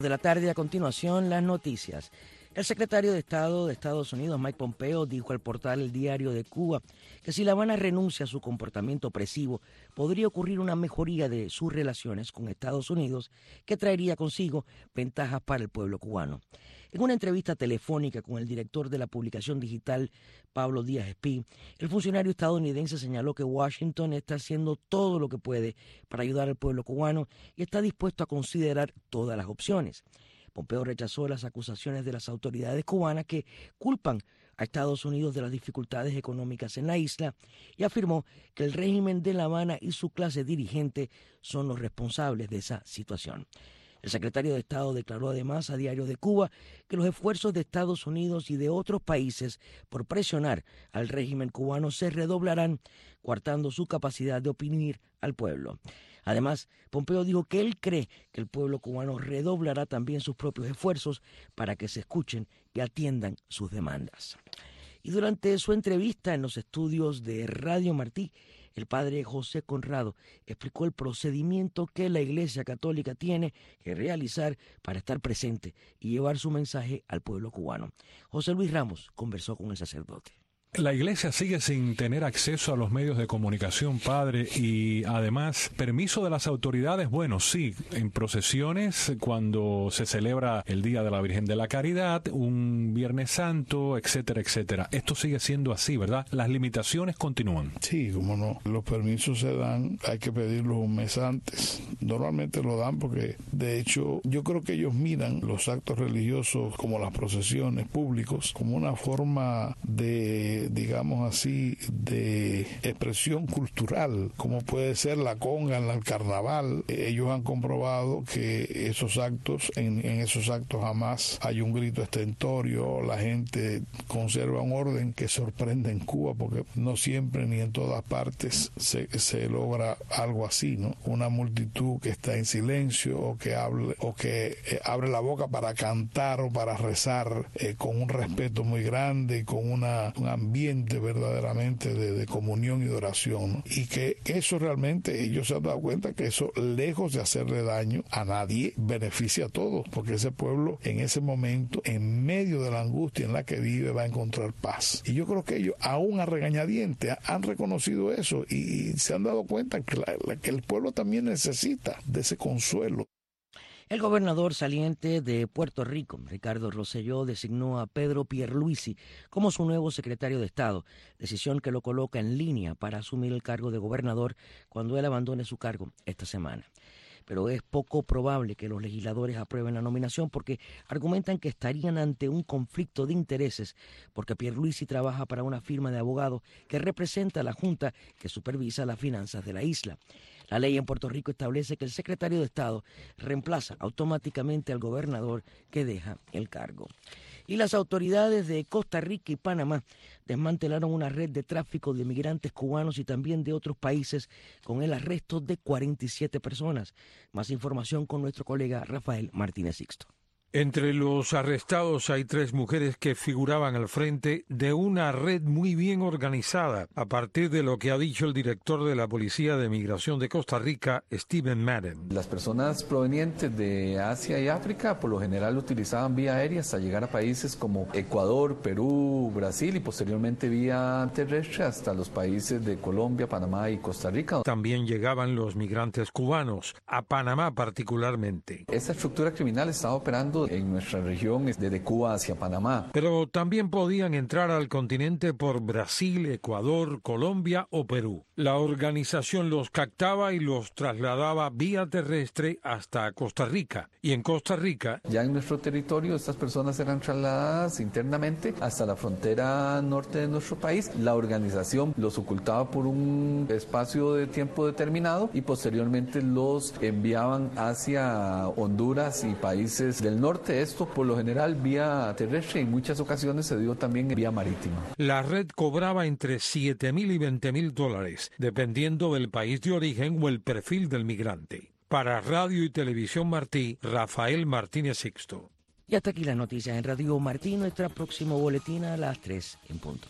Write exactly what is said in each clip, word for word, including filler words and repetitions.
De la tarde, a continuación, las noticias. El secretario de Estado de Estados Unidos, Mike Pompeo, dijo al portal El Diario de Cuba que si La Habana renuncia a su comportamiento opresivo, podría ocurrir una mejoría de sus relaciones con Estados Unidos que traería consigo ventajas para el pueblo cubano. En una entrevista telefónica con el director de la publicación digital, Pablo Díaz Espí, el funcionario estadounidense señaló que Washington está haciendo todo lo que puede para ayudar al pueblo cubano y está dispuesto a considerar todas las opciones. Pompeo rechazó las acusaciones de las autoridades cubanas que culpan a Estados Unidos de las dificultades económicas en la isla y afirmó que el régimen de La Habana y su clase dirigente son los responsables de esa situación. El secretario de Estado declaró además a Diario de Cuba que los esfuerzos de Estados Unidos y de otros países por presionar al régimen cubano se redoblarán, coartando su capacidad de oprimir al pueblo. Además, Pompeo dijo que él cree que el pueblo cubano redoblará también sus propios esfuerzos para que se escuchen y atiendan sus demandas. Y durante su entrevista en los estudios de Radio Martí, el padre José Conrado explicó el procedimiento que la Iglesia Católica tiene que realizar para estar presente y llevar su mensaje al pueblo cubano. José Luis Ramos conversó con el sacerdote. La Iglesia sigue sin tener acceso a los medios de comunicación, padre, y además, permiso de las autoridades, bueno, sí, en procesiones, cuando se celebra el Día de la Virgen de la Caridad, un Viernes Santo, etcétera, etcétera. Esto sigue siendo así, ¿verdad? Las limitaciones continúan. Sí, cómo no. Los permisos se dan, hay que pedirlos un mes antes. Normalmente lo dan porque, de hecho, yo creo que ellos miran los actos religiosos como las procesiones públicos como una forma de digamos así, de expresión cultural, como puede ser la conga en el carnaval. Ellos han comprobado que esos actos, en, en esos actos jamás hay un grito estentorio, la gente conserva un orden que sorprende en Cuba, porque no siempre ni en todas partes se, se logra algo así, ¿no? Una multitud que está en silencio o que hable, o que eh, abre la boca para cantar o para rezar eh, con un respeto muy grande y con una, un ambiente ambiente verdaderamente de, de comunión y de oración, ¿no? Y que, que eso realmente ellos se han dado cuenta que eso, lejos de hacerle daño a nadie, beneficia a todos, porque ese pueblo en ese momento, en medio de la angustia en la que vive, va a encontrar paz. Y yo creo que ellos, aún a regañadientes, han reconocido eso y, y se han dado cuenta que, la, la, que el pueblo también necesita de ese consuelo. El gobernador saliente de Puerto Rico, Ricardo Rosselló, designó a Pedro Pierluisi como su nuevo secretario de Estado, decisión que lo coloca en línea para asumir el cargo de gobernador cuando él abandone su cargo esta semana. Pero es poco probable que los legisladores aprueben la nominación porque argumentan que estarían ante un conflicto de intereses porque Pierluisi trabaja para una firma de abogados que representa a la Junta que supervisa las finanzas de la isla. La ley en Puerto Rico establece que el secretario de Estado reemplaza automáticamente al gobernador que deja el cargo. Y las autoridades de Costa Rica y Panamá desmantelaron una red de tráfico de migrantes cubanos y también de otros países con el arresto de cuarenta y siete personas. Más información con nuestro colega Rafael Martínez Sixto. Entre los arrestados hay tres mujeres que figuraban al frente de una red muy bien organizada, a partir de lo que ha dicho el director de la Policía de Migración de Costa Rica, Stephen Madden. Las personas provenientes de Asia y África por lo general utilizaban vía aérea hasta llegar a países como Ecuador, Perú, Brasil y posteriormente vía terrestre hasta los países de Colombia, Panamá y Costa Rica. También llegaban los migrantes cubanos, a Panamá particularmente. Esta estructura criminal estaba operando en nuestra región desde Cuba hacia Panamá. Pero también podían entrar al continente por Brasil, Ecuador, Colombia o Perú. La organización los captaba y los trasladaba vía terrestre hasta Costa Rica. Y en Costa Rica, ya en nuestro territorio, estas personas eran trasladadas internamente hasta la frontera norte de nuestro país. La organización los ocultaba por un espacio de tiempo determinado y posteriormente los enviaban hacia Honduras y países del norte. Esto por lo general vía terrestre y en muchas ocasiones se dio también vía marítima. La red cobraba entre siete mil y veinte mil dólares, dependiendo del país de origen o el perfil del migrante. Para Radio y Televisión Martí, Rafael Martínez Sixto. Y hasta aquí las noticias en Radio Martí, nuestra próximo boletín a las tres en punto.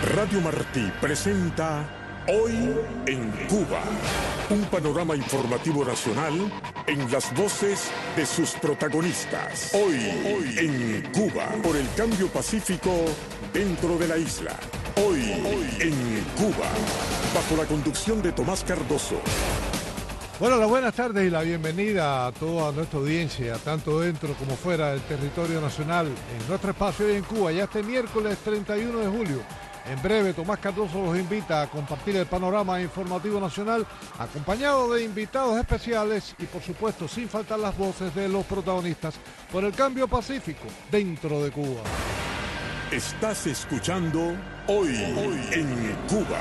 Radio Martí presenta Hoy en Cuba, un panorama informativo nacional en las voces de sus protagonistas. Hoy, Hoy en Cuba, por el cambio pacífico dentro de la isla. Hoy, Hoy en Cuba, bajo la conducción de Tomás Cardoso. Bueno, las buenas tardes y la bienvenida a toda nuestra audiencia, tanto dentro como fuera del territorio nacional, en nuestro espacio Hoy en Cuba, ya este miércoles treinta y uno de julio. En breve, Tomás Cardoso los invita a compartir el panorama informativo nacional, acompañado de invitados especiales y, por supuesto, sin faltar las voces de los protagonistas por el cambio pacífico dentro de Cuba. Estás escuchando Hoy, Hoy en Cuba.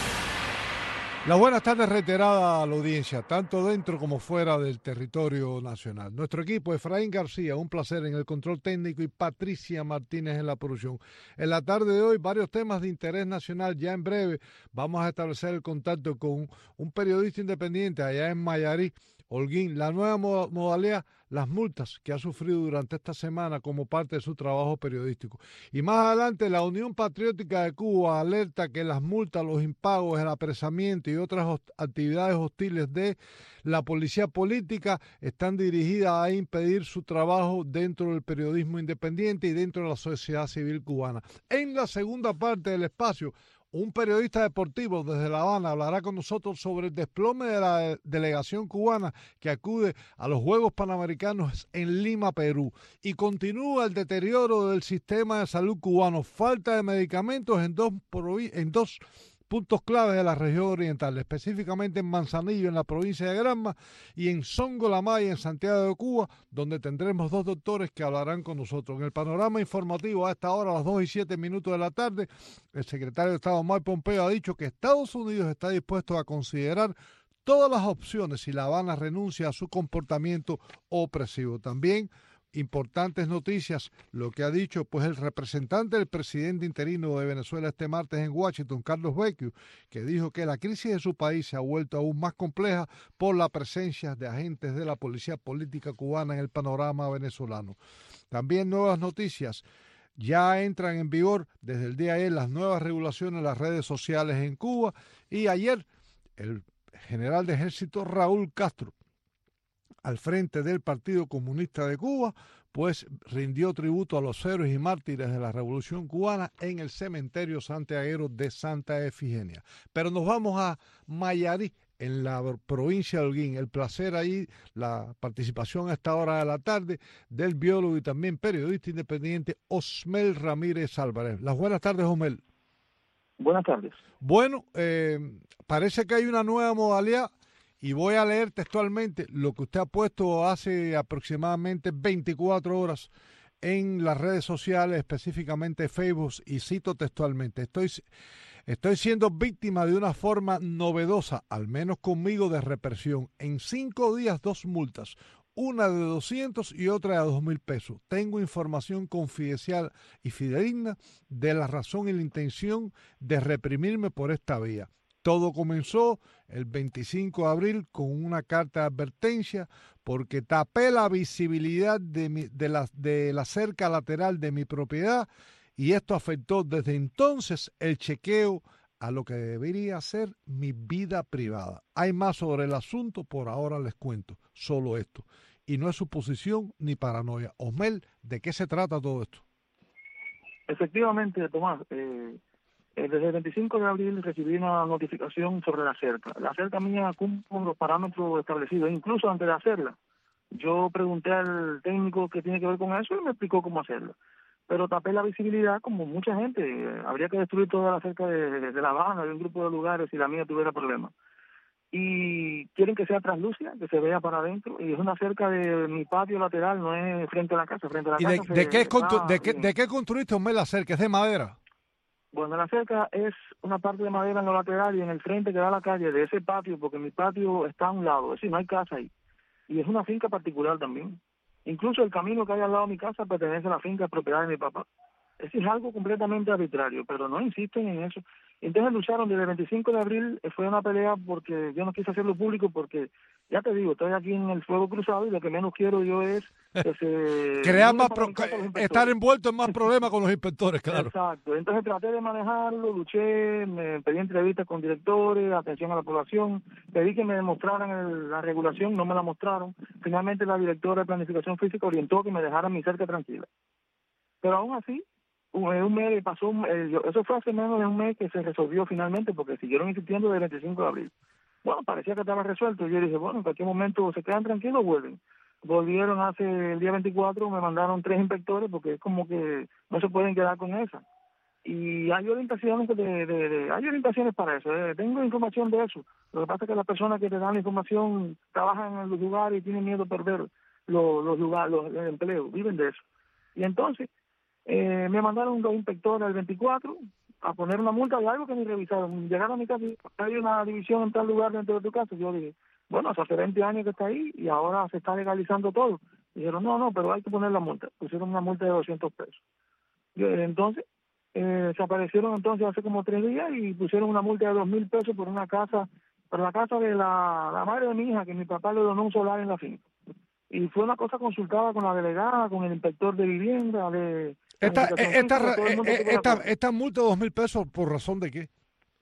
Las buenas tardes reiteradas a la audiencia, tanto dentro como fuera del territorio nacional. Nuestro equipo, Efraín García, un placer en el control técnico, y Patricia Martínez en la producción. En la tarde de hoy, varios temas de interés nacional. Ya en breve vamos a establecer el contacto con un periodista independiente allá en Mayarí, Holguín. La nueva modalidad, las multas que ha sufrido durante esta semana como parte de su trabajo periodístico. Y más adelante, la Unión Patriótica de Cuba alerta que las multas, los impagos, el apresamiento y otras host- actividades hostiles de la policía política están dirigidas a impedir su trabajo dentro del periodismo independiente y dentro de la sociedad civil cubana. En la segunda parte del espacio, un periodista deportivo desde La Habana hablará con nosotros sobre el desplome de la delegación cubana que acude a los Juegos Panamericanos en Lima, Perú. Y continúa el deterioro del sistema de salud cubano. Falta de medicamentos en dos, en dos puntos claves de la región oriental, específicamente en Manzanillo, en la provincia de Granma, y en Songolamay, en Santiago de Cuba, donde tendremos dos doctores que hablarán con nosotros. En el panorama informativo, a esta hora, a las dos y siete minutos de la tarde, el secretario de Estado, Mike Pompeo, ha dicho que Estados Unidos está dispuesto a considerar todas las opciones si La Habana renuncia a su comportamiento opresivo. También importantes noticias, lo que ha dicho pues el representante del presidente interino de Venezuela este martes en Washington, Carlos Vecchio, que dijo que la crisis de su país se ha vuelto aún más compleja por la presencia de agentes de la policía política cubana en el panorama venezolano. También nuevas noticias. Ya entran en vigor desde el día de ayer las nuevas regulaciones en las redes sociales en Cuba, y ayer el general de ejército Raúl Castro, al frente del Partido Comunista de Cuba, pues rindió tributo a los héroes y mártires de la Revolución Cubana en el cementerio santiaguero de Santa Efigenia. Pero nos vamos a Mayarí, en la provincia de Holguín. El placer ahí, la participación a esta hora de la tarde del biólogo y también periodista independiente Osmel Ramírez Álvarez. Las buenas tardes, Osmel. Buenas tardes. Bueno, eh, parece que hay una nueva modalidad. Y voy a leer textualmente lo que usted ha puesto hace aproximadamente veinticuatro horas en las redes sociales, específicamente Facebook, y cito textualmente: estoy, estoy siendo víctima de una forma novedosa, al menos conmigo, de represión. En cinco días, dos multas, una de doscientos y otra de dos mil pesos. Tengo información confidencial y fidedigna de la razón y la intención de reprimirme por esta vía. Todo comenzó el veinticinco de abril con una carta de advertencia porque tapé la visibilidad de, mi, de, la, de la cerca lateral de mi propiedad, y esto afectó desde entonces el chequeo a lo que debería ser mi vida privada. Hay más sobre el asunto, por ahora les cuento solo esto. Y no es suposición ni paranoia. Osmel, ¿de qué se trata todo esto? Efectivamente, Tomás, eh... desde el veinticinco de abril recibí una notificación sobre la cerca. La cerca mía cumple con los parámetros establecidos. Incluso antes de hacerla, yo pregunté al técnico que tiene que ver con eso y me explicó cómo hacerla. Pero tapé la visibilidad como mucha gente. Habría que destruir toda la cerca de, de, de La Habana, de un grupo de lugares, si la mía tuviera problemas. Y quieren que sea translúcida, que se vea para adentro. Y es una cerca de mi patio lateral, no es frente a la casa. Frente a la ¿Y casa de, de, qué, está, de, qué, de qué construiste, Osmel, la cerca? ¿Es de madera? Bueno, la cerca es una parte de madera en lo lateral y en el frente que da a la calle de ese patio, porque mi patio está a un lado, es decir, no hay casa ahí. Y es una finca particular también. Incluso el camino que hay al lado de mi casa pertenece a la finca, propiedad de mi papá. Eso es algo completamente arbitrario, pero no insisten en eso. Entonces lucharon desde el veinticinco de abril, fue una pelea porque yo no quise hacerlo público porque, ya te digo, estoy aquí en el fuego cruzado y lo que menos quiero yo es que se... Crear más pro estar envuelto en más problemas con los inspectores, claro. Exacto, entonces traté de manejarlo, luché, me pedí entrevistas con directores, atención a la población, pedí que me demostraran el, la regulación, no me la mostraron. Finalmente la directora de planificación física orientó que me dejaran mi cerca tranquila. Pero aún así, un, un mes pasó, un, eh, yo, eso fue hace menos de un mes que se resolvió finalmente porque siguieron insistiendo desde el veinticinco de abril. Bueno, parecía que estaba resuelto. Yo dije, bueno, en cualquier momento se quedan tranquilos, vuelven. Volvieron hace el día veinticuatro, me mandaron tres inspectores porque es como que no se pueden quedar con esa. Y hay orientaciones de, de, de hay orientaciones para eso. Eh. Tengo información de eso. Lo que pasa es que las personas que te dan la información trabajan en los lugares y tienen miedo de perder los, los lugares, los, los empleos, viven de eso. Y entonces eh, me mandaron dos inspectores al veinticuatro a poner una multa de algo que ni revisaron. Llegaron a mi casa y hay una división en tal lugar dentro de tu casa. Yo dije, bueno, hace veinte años que está ahí y ahora se está legalizando todo. Dijeron, no, no, pero hay que poner la multa. Pusieron una multa de doscientos pesos. Yo, entonces, eh, se aparecieron entonces hace como tres días y pusieron una multa de dos mil pesos por una casa, por la casa de la, la madre de mi hija, que mi papá le donó un solar en la finca. Y fue una cosa consultada con la delegada, con el inspector de vivienda, de... Esta, esta, esta, esta multa de dos mil pesos, ¿por razón de qué?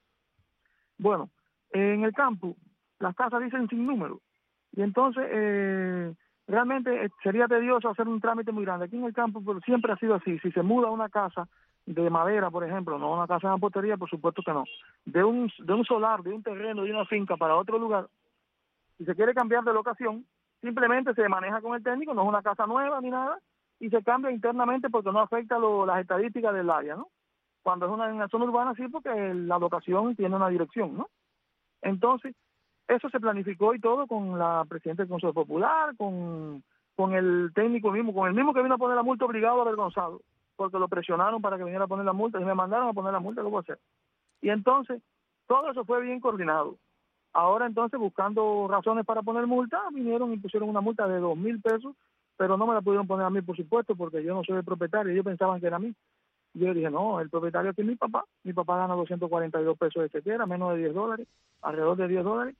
Bueno, en el campo, las casas dicen sin número. Y entonces, eh, realmente sería tedioso hacer un trámite muy grande. Aquí en el campo pero siempre ha sido así. Si se muda una casa de madera, por ejemplo, no una casa de mampostería, por supuesto que no. De un, de un solar, de un terreno, de una finca para otro lugar, si se quiere cambiar de locación, simplemente se maneja con el técnico, no es una casa nueva ni nada, y se cambia internamente porque no afecta lo, las estadísticas del área, ¿no? Cuando es una, en una zona urbana sí, porque la locación tiene una dirección, ¿no? Entonces, eso se planificó y todo con la presidenta del Consejo Popular, con, con el técnico mismo, con el mismo que vino a poner la multa obligado avergonzado, porque lo presionaron para que viniera a poner la multa y me mandaron a poner la multa, ¿qué voy a hacer? Y entonces, todo eso fue bien coordinado. Ahora entonces, buscando razones para poner multa, vinieron y pusieron una multa de dos mil pesos, pero no me la pudieron poner a mí, por supuesto, porque yo no soy el propietario, ellos pensaban que era a mí. Yo dije, no, el propietario aquí es mi papá, mi papá gana doscientos cuarenta y dos pesos de chequera, menos de diez dólares, alrededor de diez dólares,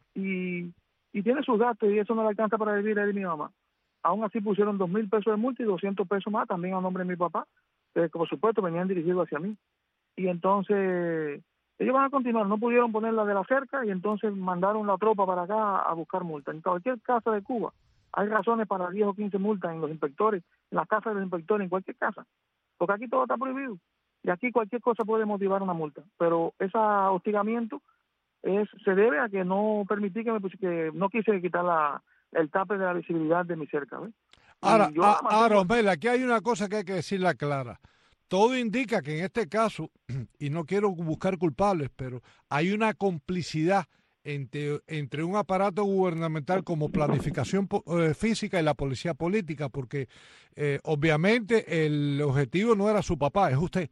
y, y tiene sus gastos y eso no le alcanza para vivir a él y mi mamá. Aún así pusieron dos mil pesos de multa y doscientos pesos más, también a nombre de mi papá, que por supuesto venían dirigidos hacia mí. Y entonces... ellos van a continuar, no pudieron poner la de la cerca y entonces mandaron la tropa para acá a buscar multas. En cualquier casa de Cuba hay razones para diez o quince multas en los inspectores, en las casas de los inspectores, en cualquier casa, porque aquí todo está prohibido y aquí cualquier cosa puede motivar una multa, pero ese hostigamiento es se debe a que no permití que me que no quise quitar la, el tape de la visibilidad de mi cerca. ¿Ves? Ahora, yo, a, ahora, Osmel, aquí hay una cosa que hay que decirla clara. Todo indica que en este caso, y no quiero buscar culpables, pero hay una complicidad entre, entre un aparato gubernamental como planificación eh, física y la policía política, porque eh, obviamente el objetivo no era su papá, es usted.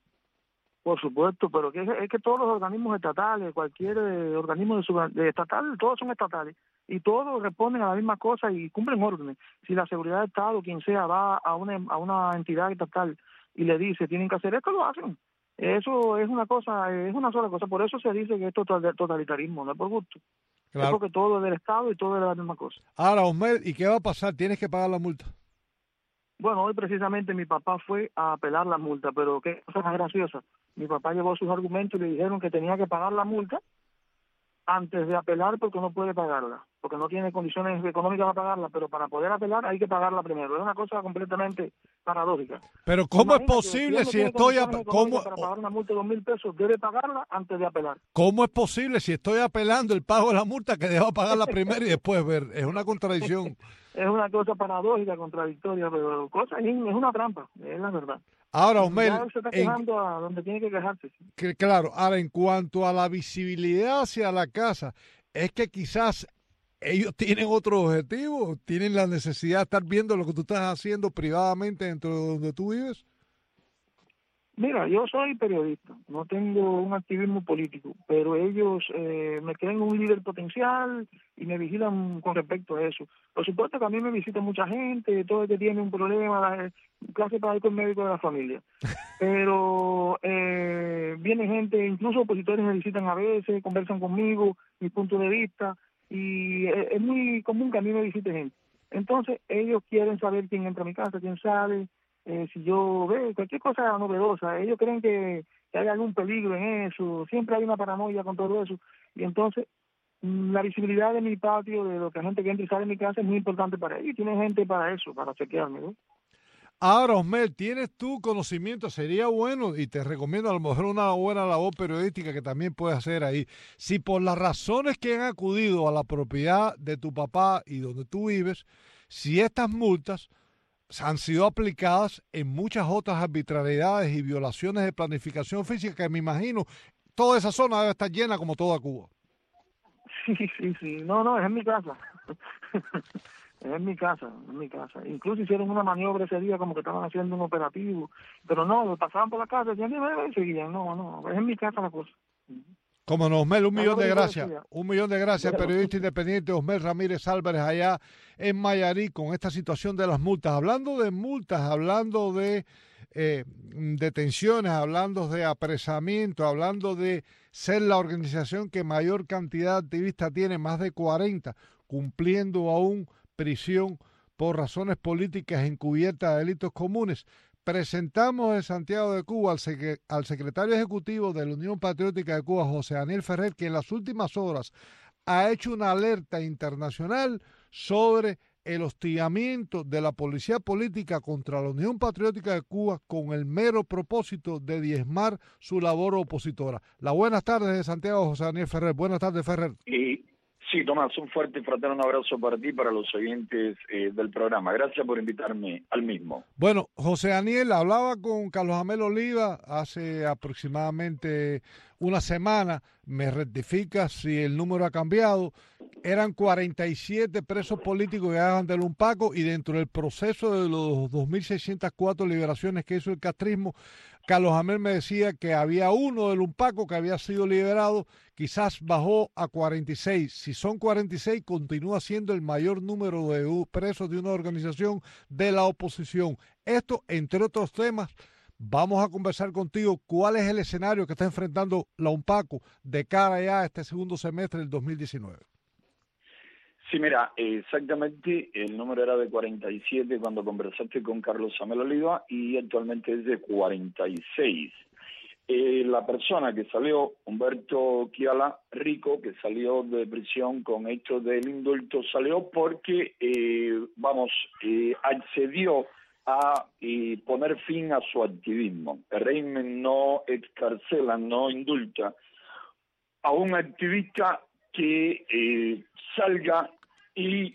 Por supuesto, pero que es, es que todos los organismos estatales, cualquier eh, organismo de, su, de estatal, todos son estatales y todos responden a la misma cosa y cumplen órdenes. Si la seguridad de Estado, quien sea, va a una, a una entidad estatal y le dice, tienen que hacer esto, lo hacen. Eso es una cosa, es una sola cosa. Por eso se dice que es totalitarismo, no es por gusto. Claro. Es porque todo es del Estado y todo es la misma cosa. Ahora, Osmel, ¿y qué va a pasar? ¿Tienes que pagar la multa? Bueno, hoy precisamente mi papá fue a apelar la multa, pero qué cosa más graciosa. Mi papá llevó sus argumentos y le dijeron que tenía que pagar la multa antes de apelar porque no puede pagarla, porque no tiene condiciones económicas para pagarla, pero para poder apelar hay que pagarla primero. Es una cosa completamente paradójica. Pero ¿cómo Imagínate, es posible si, si estoy a, ¿cómo, para pagar una multa de dos mil pesos debe pagarla antes de apelar? ¿Cómo es posible si estoy apelando el pago de la multa que debo pagarla primero y después ver? Es una contradicción. Es una cosa paradójica, contradictoria, pero cosa es, es una trampa, es la verdad. Ahora, Osmel, ya se está quejando en, a donde tiene que quejarse. Que, claro, ahora en cuanto a la visibilidad hacia la casa, es que quizás ellos tienen otro objetivo, tienen la necesidad de estar viendo lo que tú estás haciendo privadamente dentro de donde tú vives. Mira, yo soy periodista, no tengo un activismo político, pero ellos eh, me creen un líder potencial y me vigilan con respecto a eso. Por supuesto que a mí me visita mucha gente, todo el que tiene un problema, clase para ir con médico de la familia. Pero eh, viene gente, incluso opositores me visitan a veces, conversan conmigo, mi punto de vista, y es, es muy común que a mí me visite gente. Entonces ellos quieren saber quién entra a mi casa, quién sale. Eh, si yo veo cualquier cosa novedosa, ellos creen que, que hay algún peligro en eso, siempre hay una paranoia con todo eso, y entonces la visibilidad de mi patio, de lo que la gente que entra y sale de mi casa es muy importante para ellos, y tienen gente para eso, para chequearme, ¿no? Ahora, Osmel, ¿tienes tu conocimiento? Sería bueno, y te recomiendo a lo mejor una buena labor periodística que también puedes hacer ahí. Si por las razones que han acudido a la propiedad de tu papá y donde tú vives, si estas multas han sido aplicadas en muchas otras arbitrariedades y violaciones de planificación física que me imagino toda esa zona debe estar llena como toda Cuba. Sí, sí, sí. No, no, es en mi casa. Es en mi casa, en mi casa. Incluso hicieron una maniobra ese día como que estaban haciendo un operativo. Pero no, pasaban por la casa, decían, y seguían. No, no, es en mi casa la cosa. Como no, Osmel, un millón de gracias. Un millón de gracias al periodista independiente Osmel Ramírez Álvarez allá en Mayarí con esta situación de las multas. Hablando de multas, hablando de eh, detenciones, hablando de apresamiento, hablando de ser la organización que mayor cantidad de activistas tiene, más de cuarenta, cumpliendo aún prisión por razones políticas encubiertas de delitos comunes. Presentamos en Santiago de Cuba al, sec al secretario ejecutivo de la Unión Patriótica de Cuba, José Daniel Ferrer, que en las últimas horas ha hecho una alerta internacional sobre el hostigamiento de la policía política contra la Unión Patriótica de Cuba con el mero propósito de diezmar su labor opositora. Las buenas tardes de Santiago, José Daniel Ferrer. Buenas tardes, Ferrer. Y sí, Tomás, un fuerte y fraterno abrazo para ti y para los oyentes eh, del programa. Gracias por invitarme al mismo. Bueno, José Daniel, hablaba con Carlos Amel Oliva hace aproximadamente una semana. Me rectifica si el número ha cambiado. Eran cuarenta y siete presos políticos que hagan del UNPACO, y dentro del proceso de los dos mil seiscientas cuatro liberaciones que hizo el castrismo, Carlos Amel me decía que había uno del UNPACO que había sido liberado, quizás bajó a cuarenta y seis. Si son cuarenta y seis, continúa siendo el mayor número de presos de una organización de la oposición. Esto, entre otros temas, vamos a conversar contigo cuál es el escenario que está enfrentando la UNPACO de cara ya a este segundo semestre del dos mil diecinueve. Sí, mira, exactamente el número era de cuarenta y siete cuando conversaste con Carlos Amel Oliva y actualmente es de cuarenta y seis. Eh, la persona que salió, Humberto Kiala Rico, que salió de prisión con hecho del indulto, salió porque, eh, vamos, eh, accedió a eh, poner fin a su activismo. El régimen no excarcela, no indulta a un activista que eh, salga y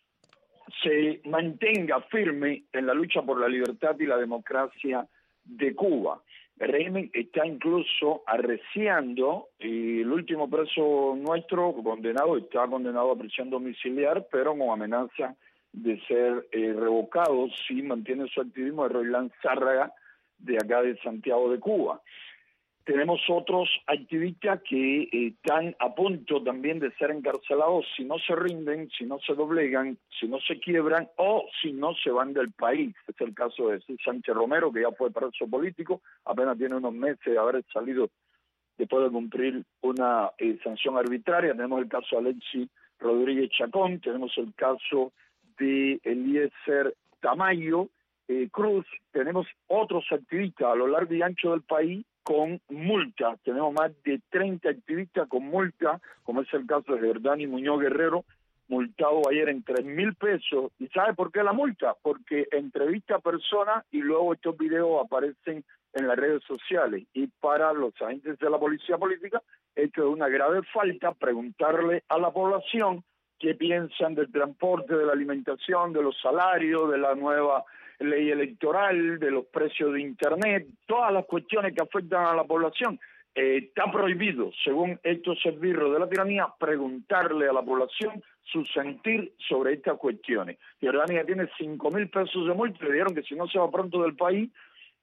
se mantenga firme en la lucha por la libertad y la democracia de Cuba. El régimen está incluso arreciando, y el último preso nuestro condenado está condenado a prisión domiciliar, pero con amenaza de ser eh, revocado si mantiene su activismo, de Roilán Zárraga, de acá de Santiago de Cuba. Tenemos otros activistas que eh, están a punto también de ser encarcelados si no se rinden, si no se doblegan, si no se quiebran o si no se van del país. Es el caso de Sánchez Romero, que ya fue preso político, apenas tiene unos meses de haber salido después de cumplir una eh, sanción arbitraria. Tenemos el caso de Alexis Rodríguez Chacón, tenemos el caso de Eliezer Tamayo eh, Cruz, tenemos otros activistas a lo largo y ancho del país con multa. Tenemos más de treinta activistas con multa, como es el caso de Jordani Muñoz Guerrero, multado ayer en tres mil pesos. ¿Y sabe por qué la multa? Porque entrevista a personas y luego estos videos aparecen en las redes sociales. Y para los agentes de la policía política, esto es una grave falta, preguntarle a la población qué piensan del transporte, de la alimentación, de los salarios, de la nueva ley electoral, de los precios de internet, todas las cuestiones que afectan a la población. Eh, está prohibido, según estos esbirros de la tiranía, preguntarle a la población su sentir sobre estas cuestiones. Jordania tiene cinco mil pesos de multa, le dijeron que si no se va pronto del país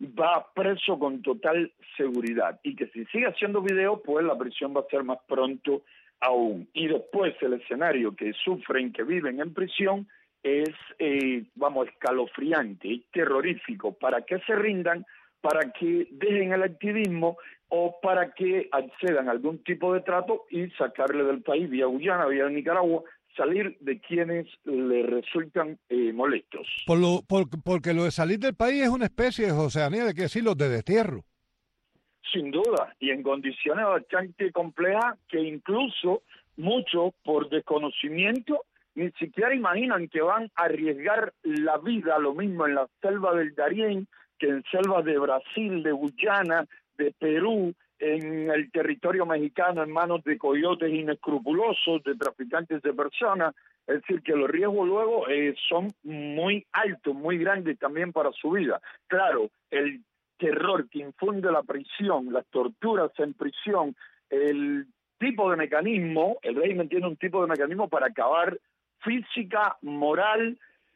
va preso con total seguridad y que si sigue haciendo video, pues la prisión va a ser más pronto aún. Y después el escenario que sufren, que viven en prisión, es, eh, vamos, escalofriante, es terrorífico, para que se rindan, para que dejen el activismo o para que accedan a algún tipo de trato y sacarle del país vía Guyana, vía Nicaragua, salir de quienes le resultan eh, molestos. Por lo, por, porque lo de salir del país es una especie de, José Daniel, hay que decirlo, de destierro. Sin duda, y en condiciones bastante complejas que incluso muchos por desconocimiento ni siquiera imaginan que van a arriesgar la vida, lo mismo en la selva del Darién que en selvas de Brasil, de Guyana, de Perú, en el territorio mexicano en manos de coyotes inescrupulosos, de traficantes de personas. Es decir, que los riesgos luego eh, son muy altos, muy grandes también para su vida. Claro, el terror que infunde la prisión, las torturas en prisión, el tipo de mecanismo, el régimen tiene un tipo de mecanismo para acabar física, moral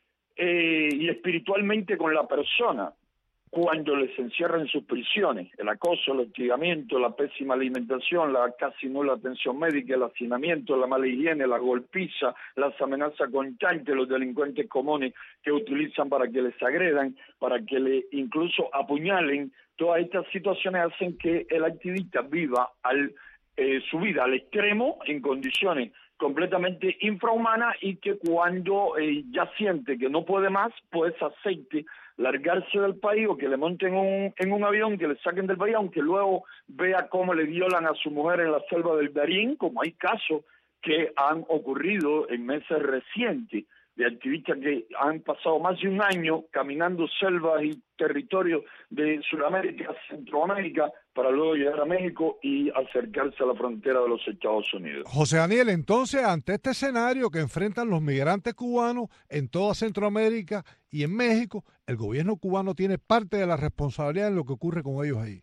eh, y espiritualmente con la persona cuando les encierran en sus prisiones. El acoso, el hostigamiento, la pésima alimentación, la casi nula atención médica, el hacinamiento, la mala higiene, la golpiza, las amenazas constantes, los delincuentes comunes que utilizan para que les agredan, para que le incluso apuñalen. Todas estas situaciones hacen que el activista viva al, eh, su vida al extremo, en condiciones completamente infrahumanas, y que cuando eh, ya siente que no puede más, pues acepte largarse del país o que le monten un, en un avión, que le saquen del país, aunque luego vea cómo le violan a su mujer en la selva del Darién, como hay casos que han ocurrido en meses recientes de activistas que han pasado más de un año caminando selvas y territorios de Sudamérica, Centroamérica, para luego llegar a México y acercarse a la frontera de los Estados Unidos. José Daniel, entonces, ante este escenario que enfrentan los migrantes cubanos en toda Centroamérica y en México, el gobierno cubano tiene parte de la responsabilidad en lo que ocurre con ellos ahí.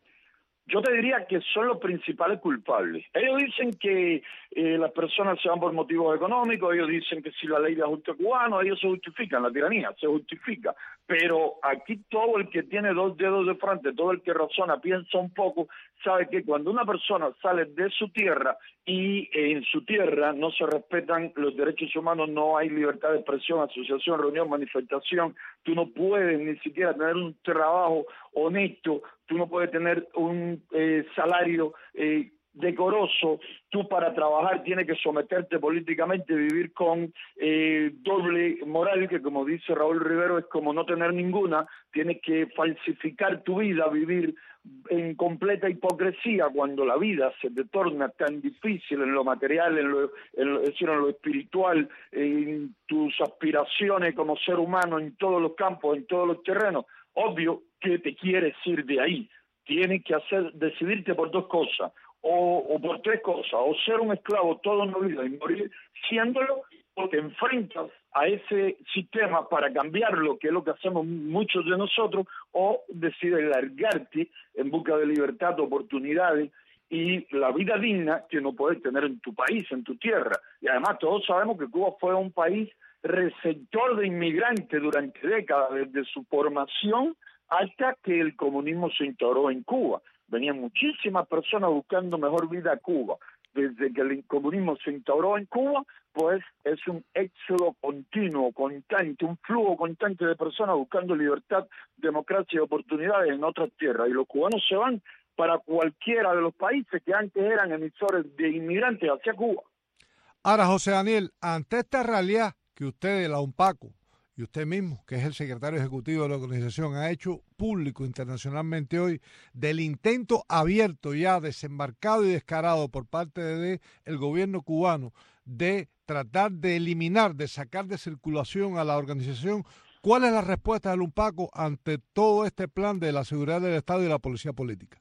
Yo te diría que son los principales culpables. Ellos dicen que eh, las personas se van por motivos económicos, ellos dicen que si la ley de ajuste cubano, ellos se justifican, la tiranía se justifica, pero aquí todo el que tiene dos dedos de frente, todo el que razona, piensa un poco, sabe que cuando una persona sale de su tierra y en su tierra no se respetan los derechos humanos, no hay libertad de expresión, asociación, reunión, manifestación, tú no puedes ni siquiera tener un trabajo honesto, tú no puedes tener un eh, salario eh, decoroso, tú para trabajar tienes que someterte políticamente, vivir con eh, doble moral, que como dice Raúl Rivero es como no tener ninguna, tienes que falsificar tu vida, vivir en completa hipocresía cuando la vida se te torna tan difícil en lo material, en lo, en lo, es decir, en lo espiritual, en tus aspiraciones como ser humano en todos los campos, en todos los terrenos. Obvio que te quieres ir de ahí, tienes que hacer, decidirte por dos cosas, o, o por tres cosas, o ser un esclavo toda una vida y morir siéndolo, o te enfrentas a ese sistema para cambiarlo, que es lo que hacemos muchos de nosotros, o decides largarte en busca de libertad, oportunidades y la vida digna que no puedes tener en tu país, en tu tierra. Y además todos sabemos que Cuba fue un país receptor de inmigrantes durante décadas, desde su formación hasta que el comunismo se instauró en Cuba. Venían muchísimas personas buscando mejor vida a Cuba. Desde que el comunismo se instauró en Cuba, pues es un éxodo continuo, constante, un flujo constante de personas buscando libertad, democracia y oportunidades en otras tierras. Y los cubanos se van para cualquiera de los países que antes eran emisores de inmigrantes hacia Cuba. Ahora, José Daniel, ante esta realidad que usted, la UNPACO, y usted mismo, que es el secretario ejecutivo de la organización, ha hecho público internacionalmente hoy del intento abierto ya, desembarcado y descarado por parte del gobierno cubano de tratar de eliminar, de sacar de circulación a la organización, ¿cuál es la respuesta del UNPACO ante todo este plan de la seguridad del Estado y la policía política?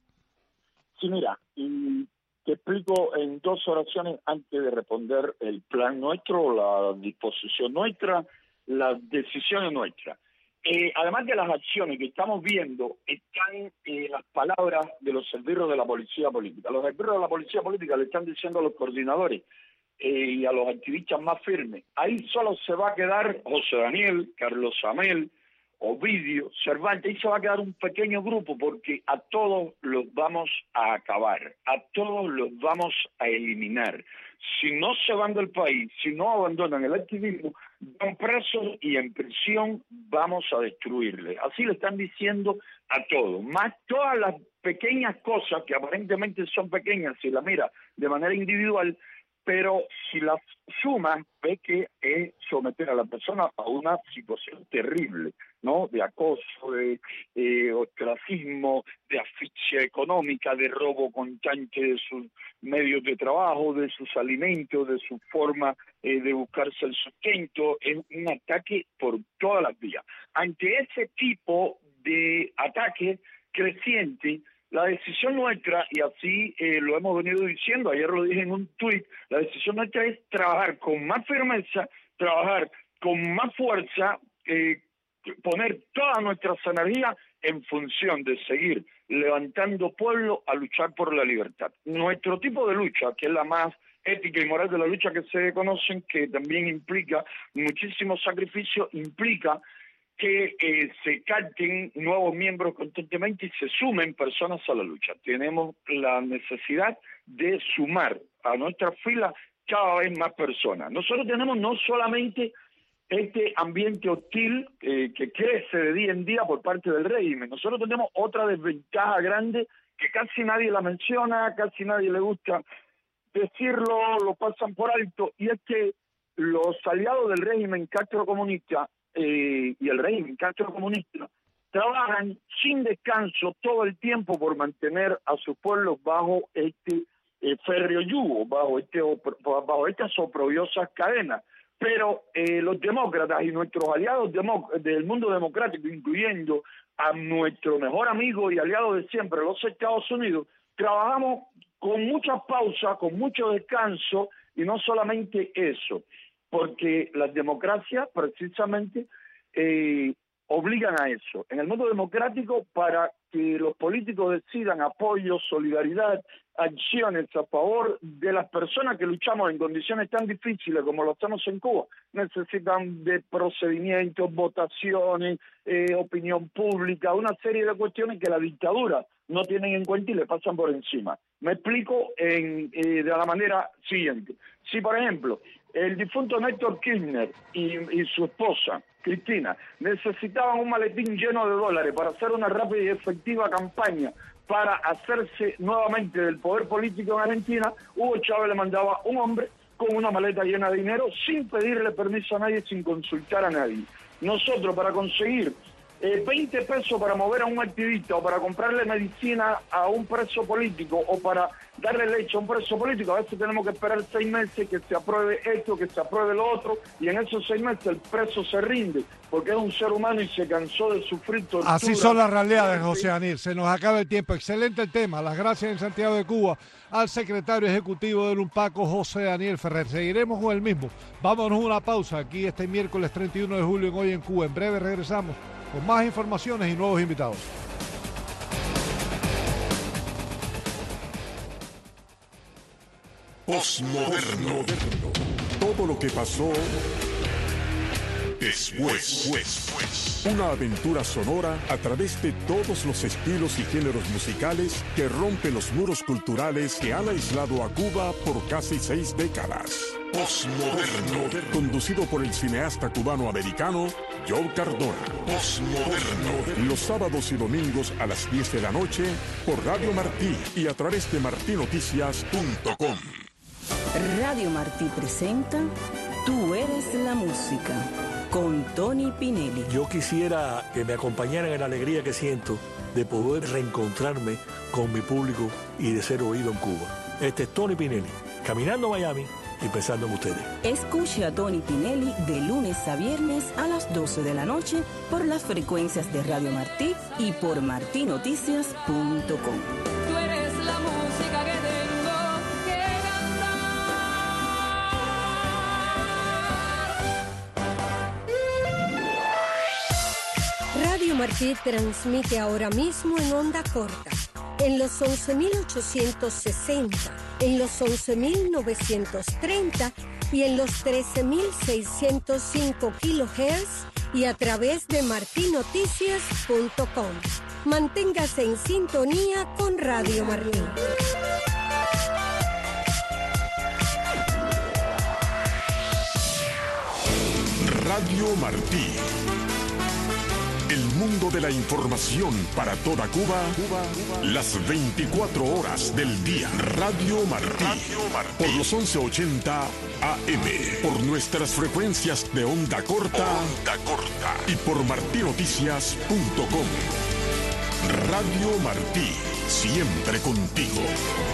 Sí, mira, y te explico en dos oraciones antes de responder el plan nuestro, la disposición nuestra, las decisiones nuestras. Eh, además de las acciones que estamos viendo, están eh, las palabras de los esbirros de la policía política. Los esbirros de la policía política le están diciendo a los coordinadores eh, y a los activistas más firmes, ahí solo se va a quedar José Daniel, Carlos Amel Ovidio, Cervantes, y se va a quedar un pequeño grupo porque a todos los vamos a acabar, a todos los vamos a eliminar. Si no se van del país, si no abandonan el activismo, van presos y en prisión vamos a destruirles. Así le están diciendo a todos. Más todas las pequeñas cosas que aparentemente son pequeñas, si las mira de manera individual, pero si las sumas, ve que es someter a la persona a una situación terrible, ¿no? De acoso, de eh, ostracismo, de asfixia económica, de robo constante de sus medios de trabajo, de sus alimentos, de su forma eh, de buscarse el sustento. Es un ataque por todas las vías. Ante ese tipo de ataque creciente, la decisión nuestra, y así eh, lo hemos venido diciendo, ayer lo dije en un tuit, la decisión nuestra es trabajar con más firmeza, trabajar con más fuerza, eh, poner todas nuestras energías en función de seguir levantando pueblo a luchar por la libertad. Nuestro tipo de lucha, que es la más ética y moral de la lucha que se conocen, que también implica muchísimo sacrificio, implica que eh, se capten nuevos miembros constantemente y se sumen personas a la lucha. Tenemos la necesidad de sumar a nuestra fila cada vez más personas. Nosotros tenemos no solamente este ambiente hostil eh, que crece de día en día por parte del régimen, nosotros tenemos otra desventaja grande que casi nadie la menciona, casi nadie le gusta decirlo, lo pasan por alto, y es que los aliados del régimen castrocomunista Eh, y el régimen Castro comunista trabajan sin descanso todo el tiempo por mantener a sus pueblos bajo este eh, férreo yugo, bajo este bajo estas oprobiosas cadenas. Pero eh, los demócratas y nuestros aliados del mundo democrático, incluyendo a nuestro mejor amigo y aliado de siempre, los Estados Unidos, trabajamos con muchas pausas, con mucho descanso, y no solamente eso, porque las democracias precisamente eh, obligan a eso. En el mundo democrático, para que los políticos decidan apoyo, solidaridad, acciones a favor de las personas que luchamos en condiciones tan difíciles como lo estamos en Cuba, necesitan de procedimientos, votaciones, eh, opinión pública, una serie de cuestiones que la dictadura no tienen en cuenta y le pasan por encima. Me explico en, eh, de la manera siguiente. Si, por ejemplo, el difunto Néstor Kirchner y, y su esposa, Cristina, necesitaban un maletín lleno de dólares para hacer una rápida y efectiva campaña para hacerse nuevamente del poder político en Argentina, Hugo Chávez le mandaba un hombre con una maleta llena de dinero sin pedirle permiso a nadie, sin consultar a nadie. Nosotros, para conseguir eh, veinte pesos para mover a un activista o para comprarle medicina a un preso político o para darle leche a un preso político, a veces tenemos que esperar seis meses que se apruebe esto, que se apruebe lo otro, y en esos seis meses el preso se rinde porque es un ser humano y se cansó de sufrir tortura. Así son las realidades, José Daniel. Se nos acaba el tiempo. Excelente el tema. Las gracias en Santiago de Cuba al secretario ejecutivo del UNPACO, José Daniel Ferrer. Seguiremos con el mismo. Vámonos a una pausa aquí este miércoles treinta y uno de julio en Hoy en Cuba. En breve regresamos con más informaciones y nuevos invitados. Postmoderno. Todo lo que pasó después. después. Una aventura sonora a través de todos los estilos y géneros musicales que rompen los muros culturales que han aislado a Cuba por casi seis décadas. Postmoderno. Conducido por el cineasta cubano-americano Joe Cardona. Postmoderno. Los sábados y domingos a las diez de la noche por Radio Martí y a través de martí noticias punto com. Radio Martí presenta Tú eres la música, con Tony Pinelli. Yo quisiera que me acompañaran en la alegría que siento de poder reencontrarme con mi público y de ser oído en Cuba. Este es Tony Pinelli, caminando a Miami y pensando en ustedes. Escuche a Tony Pinelli de lunes a viernes a las doce de la noche por las frecuencias de Radio Martí y por martí noticias punto com. Tú eres la música que tengo que cantar. Radio Martí transmite ahora mismo en onda corta, en los once mil ochocientos sesenta, en los once mil novecientos treinta y en los trece mil seiscientos cinco kilohertz y a través de martín noticias punto com. Manténgase en sintonía con Radio Martín. Radio Martí. El mundo de la información para toda Cuba, Cuba, Cuba. Las veinticuatro horas del día. Radio Martí. Radio Martí. Por los once ochenta A M. Por nuestras frecuencias de onda corta. Onda corta. Y por martín noticias punto com. Radio Martí. Siempre contigo.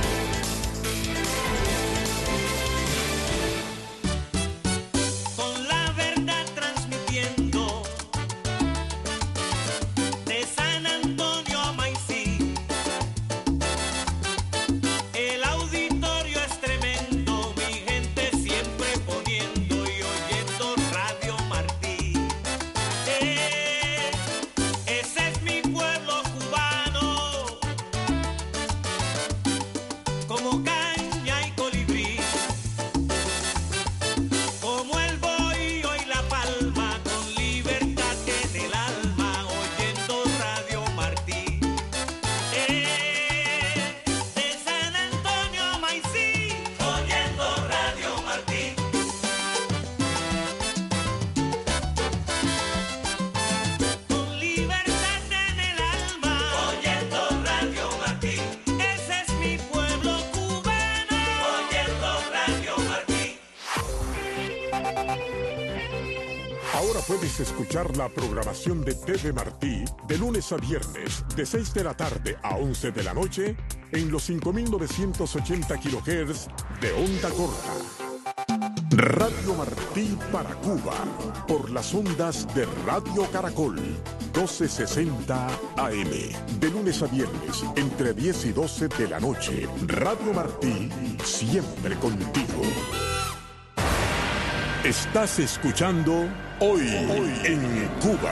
Puedes escuchar la programación de T V Martí de lunes a viernes de seis de la tarde a once de la noche en los cinco mil novecientos ochenta kilohertz de onda corta. Radio Martí para Cuba por las ondas de Radio Caracol doce sesenta A M de lunes a viernes entre diez y doce de la noche. Radio Martí siempre contigo. Estás escuchando Hoy, Hoy en Cuba.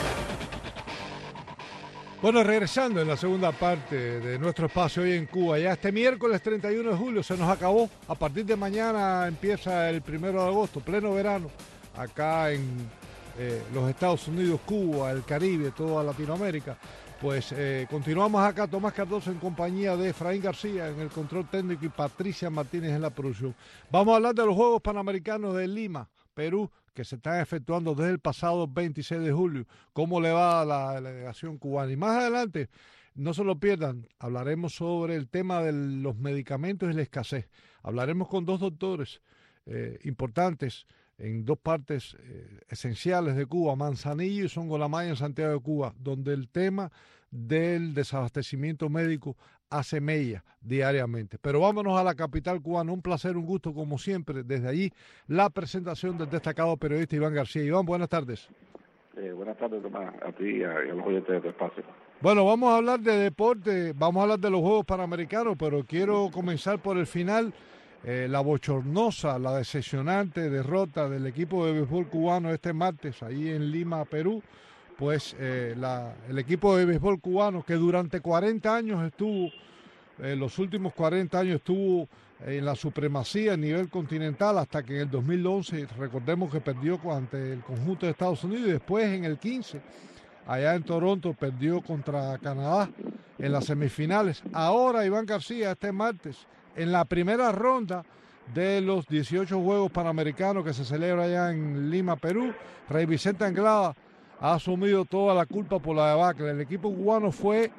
Bueno, regresando en la segunda parte de nuestro espacio Hoy en Cuba. Ya este miércoles treinta y uno de julio se nos acabó. A partir de mañana empieza el primero de agosto, pleno verano, acá en eh, los Estados Unidos, Cuba, el Caribe, toda Latinoamérica. Pues eh, continuamos acá, Tomás Cardoso en compañía de Efraín García en el control técnico y Patricia Martínez en la producción. Vamos a hablar de los Juegos Panamericanos de Lima, Perú, que se están efectuando desde el pasado veintiséis de julio. ¿Cómo le va a la delegación cubana? Y más adelante, no se lo pierdan, hablaremos sobre el tema de los medicamentos y la escasez. Hablaremos con dos doctores eh, importantes en dos partes eh, esenciales de Cuba, Manzanillo y Songolamaya en Santiago de Cuba, donde el tema del desabastecimiento médico hace mella diariamente. Pero vámonos a la capital cubana. Un placer, un gusto, como siempre. Desde allí, la presentación del destacado periodista Iván García. Iván, buenas tardes. Eh, buenas tardes, Tomás, a ti y a, y a los oyentes de tu espacio. Bueno, vamos a hablar de deporte, vamos a hablar de los Juegos Panamericanos, pero quiero comenzar por el final. Eh, la bochornosa, la decepcionante derrota del equipo de béisbol cubano este martes, ahí en Lima, Perú. Pues eh, la, el equipo de béisbol cubano que durante cuarenta años estuvo, eh, los últimos cuarenta años estuvo en la supremacía a nivel continental hasta que en el dos mil once, recordemos que perdió ante el conjunto de Estados Unidos y después en el quince, allá en Toronto, perdió contra Canadá en las semifinales. Ahora Iván García, este martes, en la primera ronda de los dieciocho Juegos Panamericanos que se celebra allá en Lima, Perú, Rey Vicente Anglada ha asumido toda la culpa por la debacle. El equipo cubano fue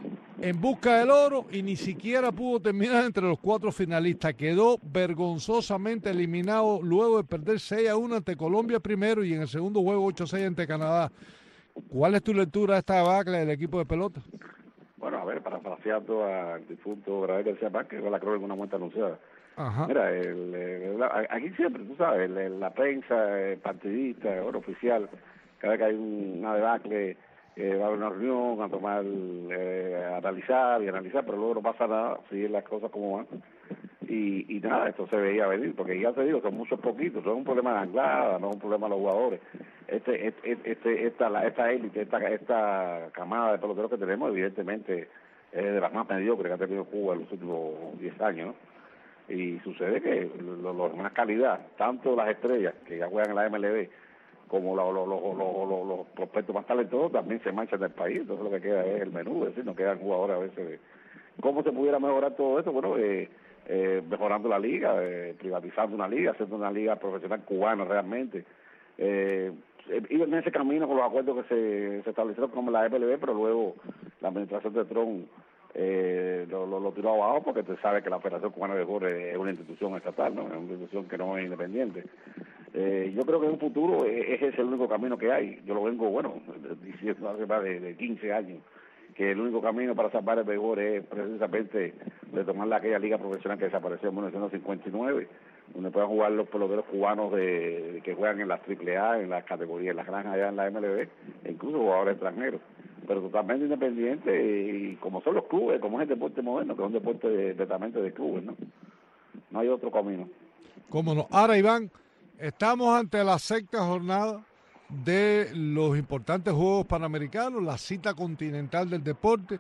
en busca del oro y ni siquiera pudo terminar entre los cuatro finalistas. Quedó vergonzosamente eliminado luego de perder seis a uno ante Colombia primero y en el segundo juego ocho a seis ante Canadá. ¿Cuál es tu lectura de esta debacle del equipo de pelota? Bueno, a ver, parafraseando al difunto Gabriel García Márquez, que la creo en una muerte anunciada. Ajá. Mira, el, el, aquí siempre, tú sabes, el, la prensa el partidista, el oficial, cada vez que hay una debacle, eh, va a haber una reunión a tomar, eh, a analizar y analizar, pero luego no pasa nada, siguen las cosas como van. Y, y nada, esto se veía venir, porque ya te digo, son muchos poquitos, no es un problema de Anglada, no es un problema de los jugadores. Este, este, este, esta, la, esta élite, esta, esta camada de peloteros que tenemos, evidentemente, es de las más mediocres que ha tenido Cuba en los últimos diez años, ¿no? Y sucede que los lo, más calidad, tanto las estrellas que ya juegan en la M L B, como los lo, lo, lo, lo, lo prospectos más talentosos también se marchan del país. Entonces lo que queda es el menú, es decir, no quedan jugadores a veces. De, ¿cómo se pudiera mejorar todo esto? Bueno, eh, eh, mejorando la liga, eh, privatizando una liga, haciendo una liga profesional cubana realmente. Eh, ir en ese camino con los acuerdos que se, se establecieron con la M L B, pero luego la administración de Trump Eh, lo, lo, lo tiró abajo porque usted sabe que la Federación Cubana de Béisbol es una institución estatal, ¿no? Es una institución que no es independiente. Eh, yo creo que en un futuro eh, ese es el único camino que hay. Yo lo vengo, bueno, diciendo hace más de, de quince años, que el único camino para salvar el béisbol es precisamente retomar aquella liga profesional que desapareció en mil novecientos cincuenta y nueve, donde puedan jugar los peloteros cubanos de, de que juegan en las triple A, en las categorías, en las granjas allá en la M L B, e incluso jugadores extranjeros, pero totalmente independiente, y como son los clubes, como es el deporte moderno, que es un deporte de, netamente de clubes, ¿no? No hay otro camino. ¿Cómo no? Ahora, Iván, estamos ante la sexta jornada de los importantes Juegos Panamericanos, la cita continental del deporte.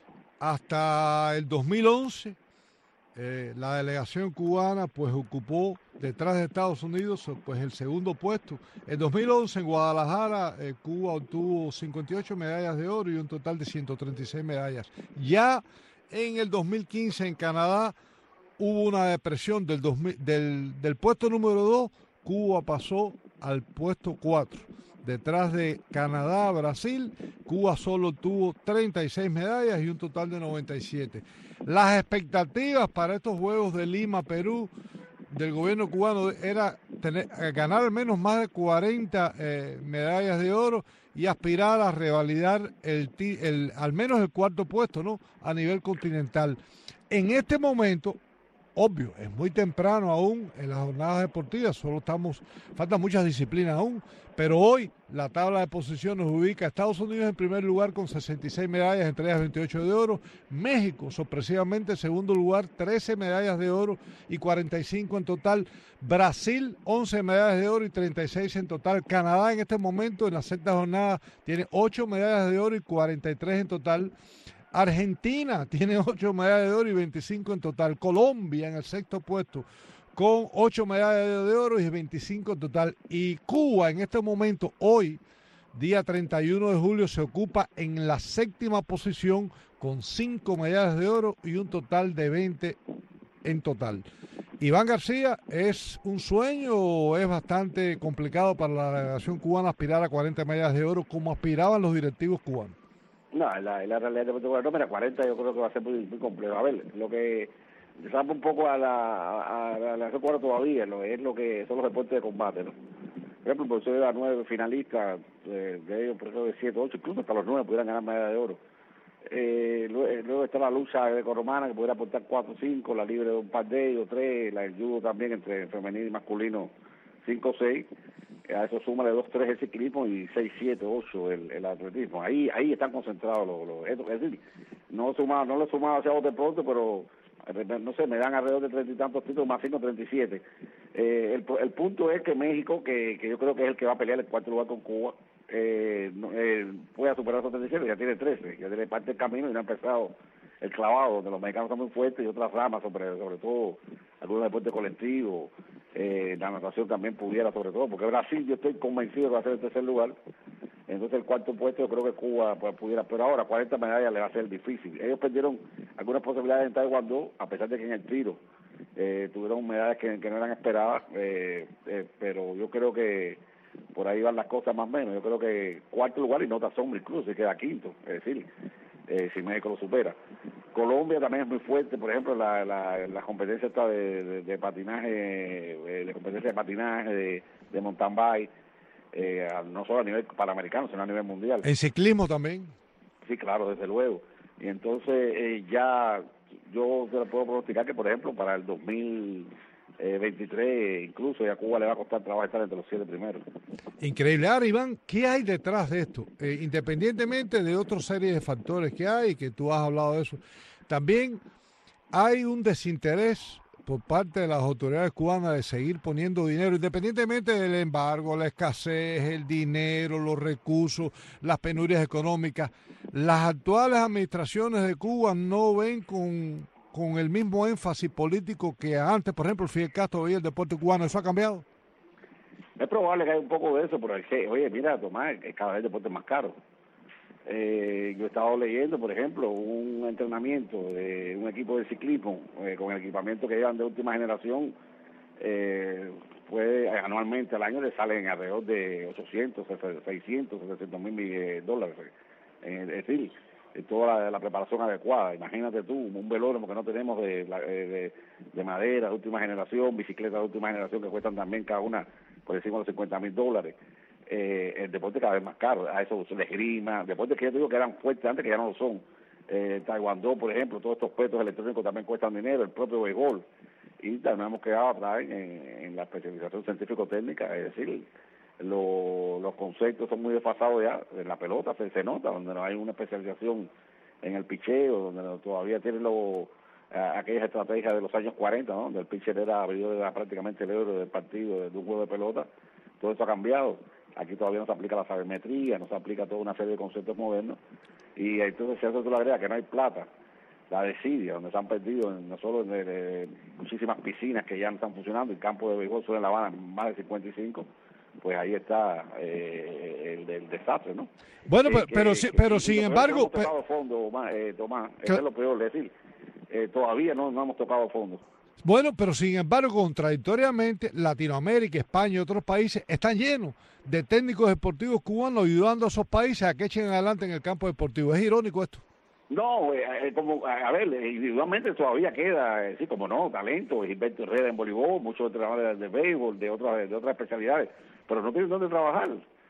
Hasta el dos mil once, eh, la delegación cubana pues ocupó detrás de Estados Unidos pues el segundo puesto. En dos mil once en Guadalajara, eh, Cuba obtuvo cincuenta y ocho medallas de oro y un total de ciento treinta y seis medallas. Ya en el dos mil quince en Canadá hubo una depresión del, dos mil, del, del puesto número dos, Cuba pasó al puesto cuatro. Detrás de Canadá, Brasil, Cuba solo tuvo treinta y seis medallas y un total de noventa y siete. Las expectativas para estos Juegos de Lima, Perú, del gobierno cubano era tener, ganar al menos más de cuarenta eh, medallas de oro y aspirar a revalidar el, el, al menos el cuarto puesto, ¿no?, a nivel continental. En este momento, obvio, es muy temprano aún en las jornadas deportivas, solo estamos, faltan muchas disciplinas aún, pero hoy la tabla de posiciones ubica a Estados Unidos en primer lugar con sesenta y seis medallas, entre ellas veintiocho de oro, México sorpresivamente en segundo lugar, trece medallas de oro y cuarenta y cinco en total, Brasil once medallas de oro y treinta y seis en total, Canadá en este momento en la sexta jornada tiene ocho medallas de oro y cuarenta y tres en total, Argentina tiene ocho medallas de oro y veinticinco en total. Colombia en el sexto puesto con ocho medallas de oro y veinticinco en total. Y Cuba en este momento, hoy, día treinta y uno de julio, se ocupa en la séptima posición con cinco medallas de oro y un total de veinte en total. Iván García, ¿es un sueño o es bastante complicado para la delegación cubana aspirar a cuarenta medallas de oro como aspiraban los directivos cubanos? No, la, la realidad de Puerto no, mira, cuarenta yo creo que va a ser muy, muy complejo. A ver, lo que salva un poco a la a la delegación cubana todavía lo, es lo que son los deportes de combate, ¿no? Por ejemplo, el profesor de las nueve finalistas, de, de ellos, por ejemplo, de siete, ocho, incluso hasta los nueve pudieran ganar medalla de oro. Eh, luego, luego está la lucha grecorromana, que pudiera aportar cuatro o cinco, la libre de un par de ellos, tres, la del judo también, entre femenino y masculino, cinco o seis. A eso suma de dos tres el ciclismo y seis siete ocho el, el atletismo. Ahí ahí están concentrados los, los es decir, no sumado, no lo he sumado hacia de pronto, pero no sé, me dan alrededor de treinta y tantos títulos, más cinco, treinta y siete. Eh, el, el punto es que México, que, que yo creo que es el que va a pelear el cuarto lugar con Cuba, eh, eh, pueda superar esos treinta y siete, ya tiene trece, ya tiene parte del camino y no ha empezado el clavado, donde los mexicanos son muy fuertes, y otras ramas, sobre sobre todo algunos deportes colectivos, eh, la natación también pudiera, sobre todo, porque Brasil yo estoy convencido que va a ser el tercer lugar, entonces el cuarto puesto yo creo que Cuba pues, pudiera, pero ahora cuarenta medallas le va a ser difícil. Ellos perdieron algunas posibilidades en Taekwondo, a pesar de que en el tiro eh, tuvieron medallas que, que no eran esperadas, eh, eh, pero yo creo que por ahí van las cosas más o menos. Yo creo que cuarto lugar y nota sombra incluso, y queda quinto, es decir, eh, si México lo supera. Colombia también es muy fuerte, por ejemplo, la, la, la competencia está de, de, de patinaje, eh, de competencia de patinaje, de, de mountain bike, eh, no solo a nivel panamericano, sino a nivel mundial. ¿En ciclismo también? Sí, claro, desde luego. Y entonces eh, ya yo te lo puedo pronosticar que, por ejemplo, para el dos mil veintitrés, incluso ya a Cuba le va a costar trabajo estar entre los siete primeros. Increíble. Ahora, Iván, ¿qué hay detrás de esto? Eh, independientemente de otra serie de factores que hay, que tú has hablado de eso, también hay un desinterés por parte de las autoridades cubanas de seguir poniendo dinero, independientemente del embargo, la escasez, el dinero, los recursos, las penurias económicas. Las actuales administraciones de Cuba no ven con, con el mismo énfasis político que antes. Por ejemplo, Fidel Castro veía el deporte cubano. ¿Eso ha cambiado? Es probable que haya un poco de eso, pero es que, oye, mira, Tomás, cada vez el deporte es más caro. Eh, yo he estado leyendo, por ejemplo, un entrenamiento de un equipo de ciclismo eh, con el equipamiento que llevan de última generación, eh, pues anualmente al año le salen alrededor de ochocientos, seiscientos, setecientos mil dólares. Eh, es decir, toda la, la preparación adecuada. Imagínate tú, un velódromo que no tenemos de, de, de madera de última generación, bicicletas de última generación que cuestan también cada una por encima de los cincuenta mil dólares. Eh, el deporte cada vez más caro, a eso se le esgrima, deportes que yo te digo que eran fuertes antes que ya no lo son. Eh, Taekwondo, por ejemplo, todos estos petos electrónicos también cuestan dinero, el propio béisbol, y también hemos quedado atrás en, en la especialización científico-técnica, es decir, lo, los conceptos son muy desfasados ya, en la pelota se, se nota, donde no hay una especialización en el picheo, donde no, todavía tienen lo, a, aquellas estrategias de los años cuarenta, ¿no? Donde el pitcher era, era prácticamente el héroe del partido, de, de un juego de pelota. Todo eso ha cambiado. Aquí todavía no se aplica la sabermetría, no se aplica toda una serie de conceptos modernos, y entonces si a eso tú le agregas que no hay plata, la desidia, donde se han perdido no solo de, de muchísimas piscinas que ya no están funcionando, el campo de béisbol solo en La Habana más de cincuenta y cinco, pues ahí está eh, el, el desastre, ¿no? Bueno, eh, pero, que, pero, que, sí, que, pero que, sin que embargo... No hemos tocado fondo, eh, Tomás, eso es lo peor, es decir, eh, todavía no, no hemos tocado fondo. Bueno, pero sin embargo, contradictoriamente, Latinoamérica, España y otros países están llenos de técnicos deportivos cubanos ayudando a esos países a que echen adelante en el campo deportivo. Es irónico esto. No, eh, como, a ver, individualmente todavía queda, eh, sí, como no, talento, Gilberto Herrera en voleibol, muchos entrenadores de, de béisbol, de otras de otras especialidades, pero no tienen dónde trabajar.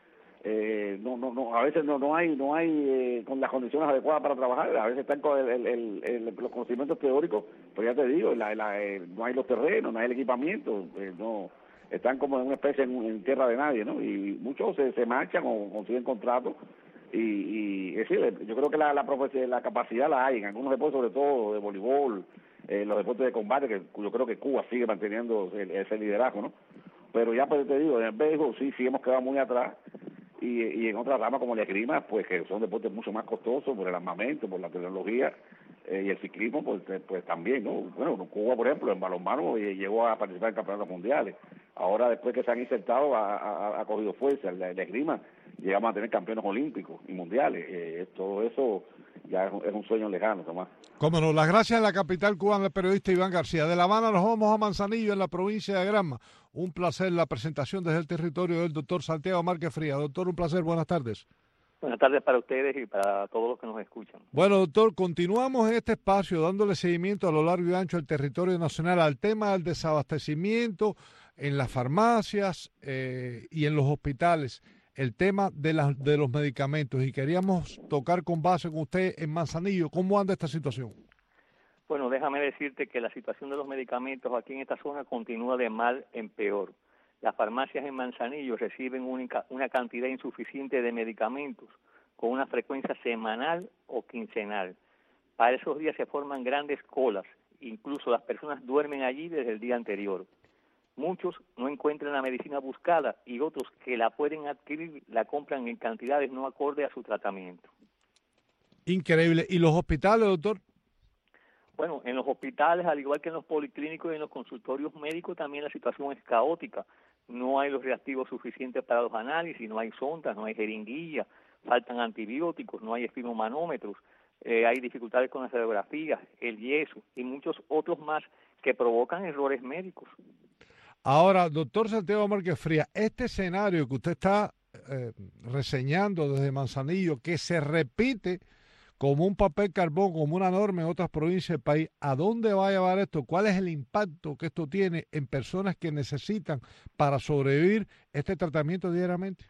Eh, no, no, no, a veces no, no hay, no hay eh, con las condiciones adecuadas para trabajar. A veces están con el, el, el, el, los conocimientos teóricos, pero ya te digo, la, la, eh, no hay los terrenos, no hay el equipamiento, eh, no, están como en una especie en, en tierra de nadie, ¿no? Y muchos se, se marchan o consiguen contratos. Y, y es decir, yo creo que la, la, la capacidad la hay en algunos deportes, sobre todo de voleibol, eh, los deportes de combate, que yo creo que Cuba sigue manteniendo el, ese liderazgo, ¿no? Pero ya, pues te digo, en el béisbol sí, sí hemos quedado muy atrás, y, y en otras ramas como la esgrima, pues que son deportes mucho más costosos por el armamento, por la tecnología, eh, y el ciclismo, pues, pues también, ¿no? Bueno, Cuba, por ejemplo, en balonmano eh, llegó a participar en campeonatos mundiales. Ahora, después que se han insertado, ha, ha, ha cogido fuerza. La, la esgrima, llegamos a tener campeones olímpicos y mundiales. Eh, todo eso ya es un, es un sueño lejano, Tomás. Cómo no, las gracias en la capital cubana del periodista Iván García. De La Habana nos vamos a Manzanillo, en la provincia de Granma. Un placer la presentación desde el territorio del doctor Santiago Márquez Frías. Doctor, un placer, buenas tardes. Buenas tardes para ustedes y para todos los que nos escuchan. Bueno, doctor, continuamos en este espacio dándole seguimiento a lo largo y ancho del territorio nacional al tema del desabastecimiento en las farmacias eh, y en los hospitales, el tema de, las, de los medicamentos. Y queríamos tocar con base con usted en Manzanillo, ¿cómo anda esta situación? Bueno, déjame decirte que la situación de los medicamentos aquí en esta zona continúa de mal en peor. Las farmacias en Manzanillo reciben única, una cantidad insuficiente de medicamentos con una frecuencia semanal o quincenal. Para esos días se forman grandes colas, incluso las personas duermen allí desde el día anterior. Muchos no encuentran la medicina buscada y otros que la pueden adquirir la compran en cantidades no acorde a su tratamiento. Increíble. ¿Y los hospitales, doctor? Bueno, en los hospitales, al igual que en los policlínicos y en los consultorios médicos, también la situación es caótica. No hay los reactivos suficientes para los análisis, no hay sondas, no hay jeringuillas, faltan antibióticos, no hay espinomanómetros, eh, hay dificultades con las radiografías, el yeso y muchos otros más que provocan errores médicos. Ahora, doctor Santiago Márquez Frías, este escenario que usted está eh, reseñando desde Manzanillo, que se repite como un papel carbón, como una norma en otras provincias del país, ¿a dónde va a llevar esto? ¿Cuál es el impacto que esto tiene en personas que necesitan para sobrevivir este tratamiento diariamente?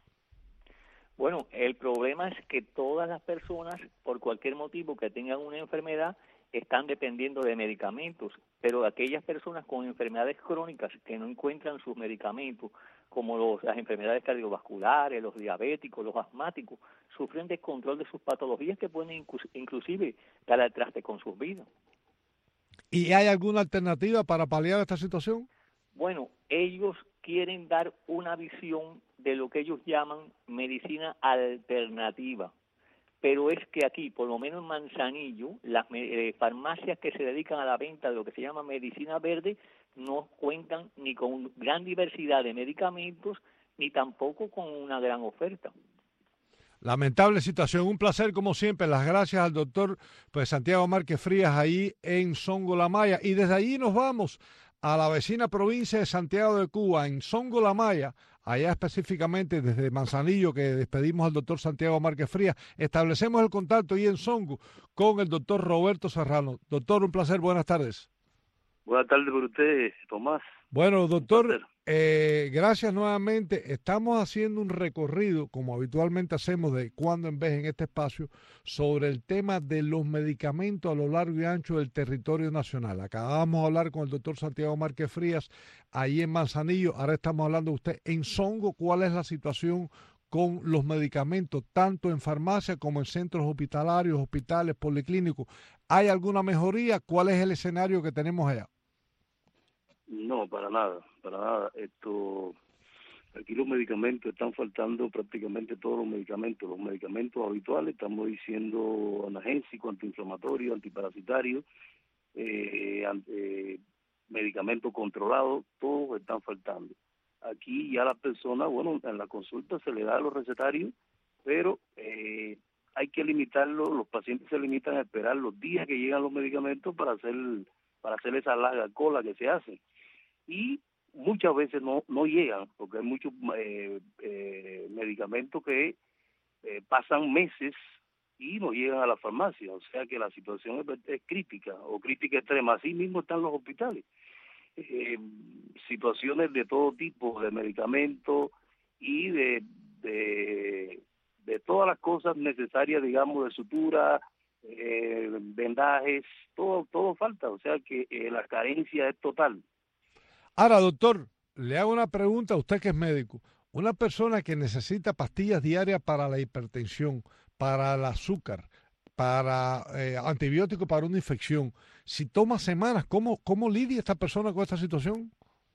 Bueno, el problema es que todas las personas, por cualquier motivo que tengan una enfermedad, están dependiendo de medicamentos, pero aquellas personas con enfermedades crónicas que no encuentran sus medicamentos, como los, las enfermedades cardiovasculares, los diabéticos, los asmáticos, sufren descontrol de sus patologías que pueden inclusive dar al traste con sus vidas. ¿Y hay alguna alternativa para paliar esta situación? Bueno, ellos quieren dar una visión de lo que ellos llaman medicina alternativa, pero es que aquí, por lo menos en Manzanillo, las eh, farmacias que se dedican a la venta de lo que se llama medicina verde no cuentan ni con gran diversidad de medicamentos, ni tampoco con una gran oferta. Lamentable situación. Un placer, como siempre. Las gracias al doctor pues, Santiago Márquez Frías, ahí en Songo La Maya. Y desde allí nos vamos a la vecina provincia de Santiago de Cuba, en Songo La Maya, allá específicamente desde Manzanillo, que despedimos al doctor Santiago Márquez Frías. Establecemos el contacto ahí en Songo con el doctor Roberto Serrano. Doctor, un placer. Buenas tardes. Buenas tardes por usted, Tomás. Bueno, doctor, eh, gracias nuevamente. Estamos haciendo un recorrido, como habitualmente hacemos de cuando en vez en este espacio, sobre el tema de los medicamentos a lo largo y ancho del territorio nacional. Acabamos de hablar con el doctor Santiago Márquez Frías, ahí en Manzanillo. Ahora estamos hablando de usted en Songo. ¿Cuál es la situación con los medicamentos, tanto en farmacia como en centros hospitalarios, hospitales, policlínicos? ¿Hay alguna mejoría? ¿Cuál es el escenario que tenemos allá? No, para nada, para nada. Esto, aquí los medicamentos están faltando, prácticamente todos los medicamentos, los medicamentos habituales, estamos diciendo analgésico, antiinflamatorio, antiparasitario, eh, eh, medicamentos controlados, todos están faltando. Aquí ya las personas, bueno, en la consulta se le da los recetarios, pero eh, hay que limitarlo, los pacientes se limitan a esperar los días que llegan los medicamentos para hacer para hacer esa larga cola que se hace. Y muchas veces no no llegan, porque hay muchos eh, eh, medicamentos que eh, pasan meses y no llegan a la farmacia, o sea que la situación es, es crítica, o crítica extrema. Así mismo están los hospitales. Eh, situaciones de todo tipo, de medicamentos y de, de, de todas las cosas necesarias, digamos, de sutura, eh, vendajes, todo todo falta, o sea que eh, la carencia es total. Ahora, doctor, le hago una pregunta a usted que es médico. Una persona que necesita pastillas diarias para la hipertensión, para el azúcar, para eh, antibióticos para una infección, si toma semanas, ¿cómo, cómo lidia esta persona con esta situación?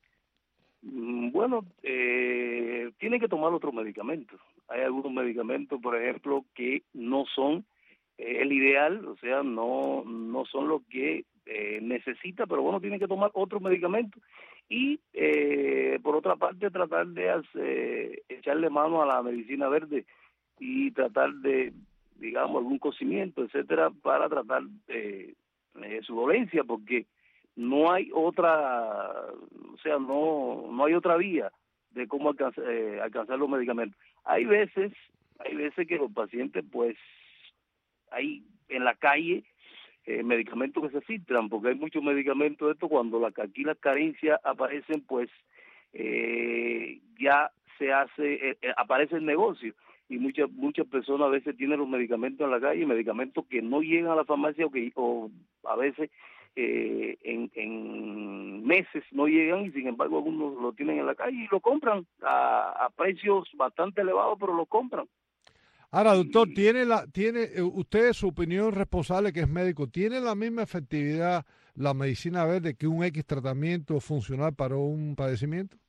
Bueno, eh, tiene que tomar otros medicamentos. Hay algunos medicamentos, por ejemplo, que no son eh, el ideal, o sea, no, no son lo que eh, necesita, pero bueno, tiene que tomar otros medicamentos. Y eh, por otra parte tratar de hacer, echarle mano a la medicina verde y tratar de, digamos, algún cocimiento, etcétera, para tratar eh, eh, su dolencia, porque no hay otra, o sea, no no hay otra vía de cómo alcanzar, eh, alcanzar los medicamentos. Hay veces, hay veces que los pacientes, pues, hay en la calle Eh, medicamentos que se filtran, porque hay muchos medicamentos de esto, cuando la, aquí las carencias aparecen, pues eh, ya se hace, eh, eh, aparece el negocio, y muchas muchas personas a veces tienen los medicamentos en la calle, medicamentos que no llegan a la farmacia o que o a veces eh, en, en meses no llegan, y sin embargo algunos lo tienen en la calle y lo compran a, a precios bastante elevados, pero lo compran. Ahora, doctor, ¿tiene la tiene usted, su opinión responsable, que es médico, tiene la misma efectividad la medicina verde que un X tratamiento funcional para un padecimiento?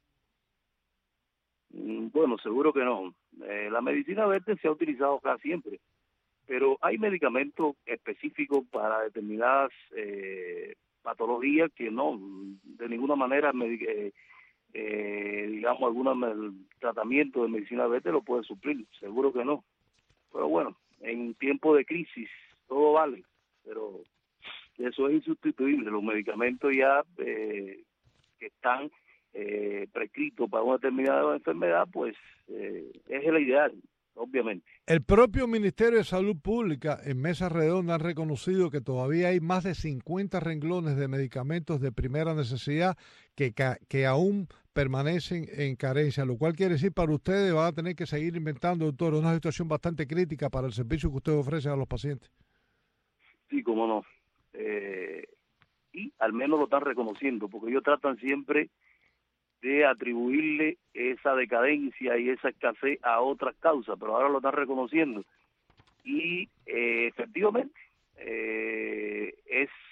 Bueno, seguro que no. Eh, la medicina verde se ha utilizado acá siempre, pero hay medicamentos específicos para determinadas eh, patologías que no, de ninguna manera, eh, eh, digamos, algún tratamiento de medicina verde lo puede suplir, seguro que no. Pero bueno, en tiempo de crisis todo vale, pero eso es insustituible. Los medicamentos ya eh, que están eh, prescritos para una determinada enfermedad, pues eh, es el ideal, obviamente. El propio Ministerio de Salud Pública en Mesa Redonda han reconocido que todavía hay más de cincuenta renglones de medicamentos de primera necesidad que, que aún permanecen en carencia, lo cual quiere decir para ustedes van a tener que seguir inventando, doctor, una situación bastante crítica para el servicio que ustedes ofrecen a los pacientes. Sí, cómo no. Eh, y al menos lo están reconociendo, porque ellos tratan siempre de atribuirle esa decadencia y esa escasez a otras causas, pero ahora lo están reconociendo. Y eh, efectivamente eh, es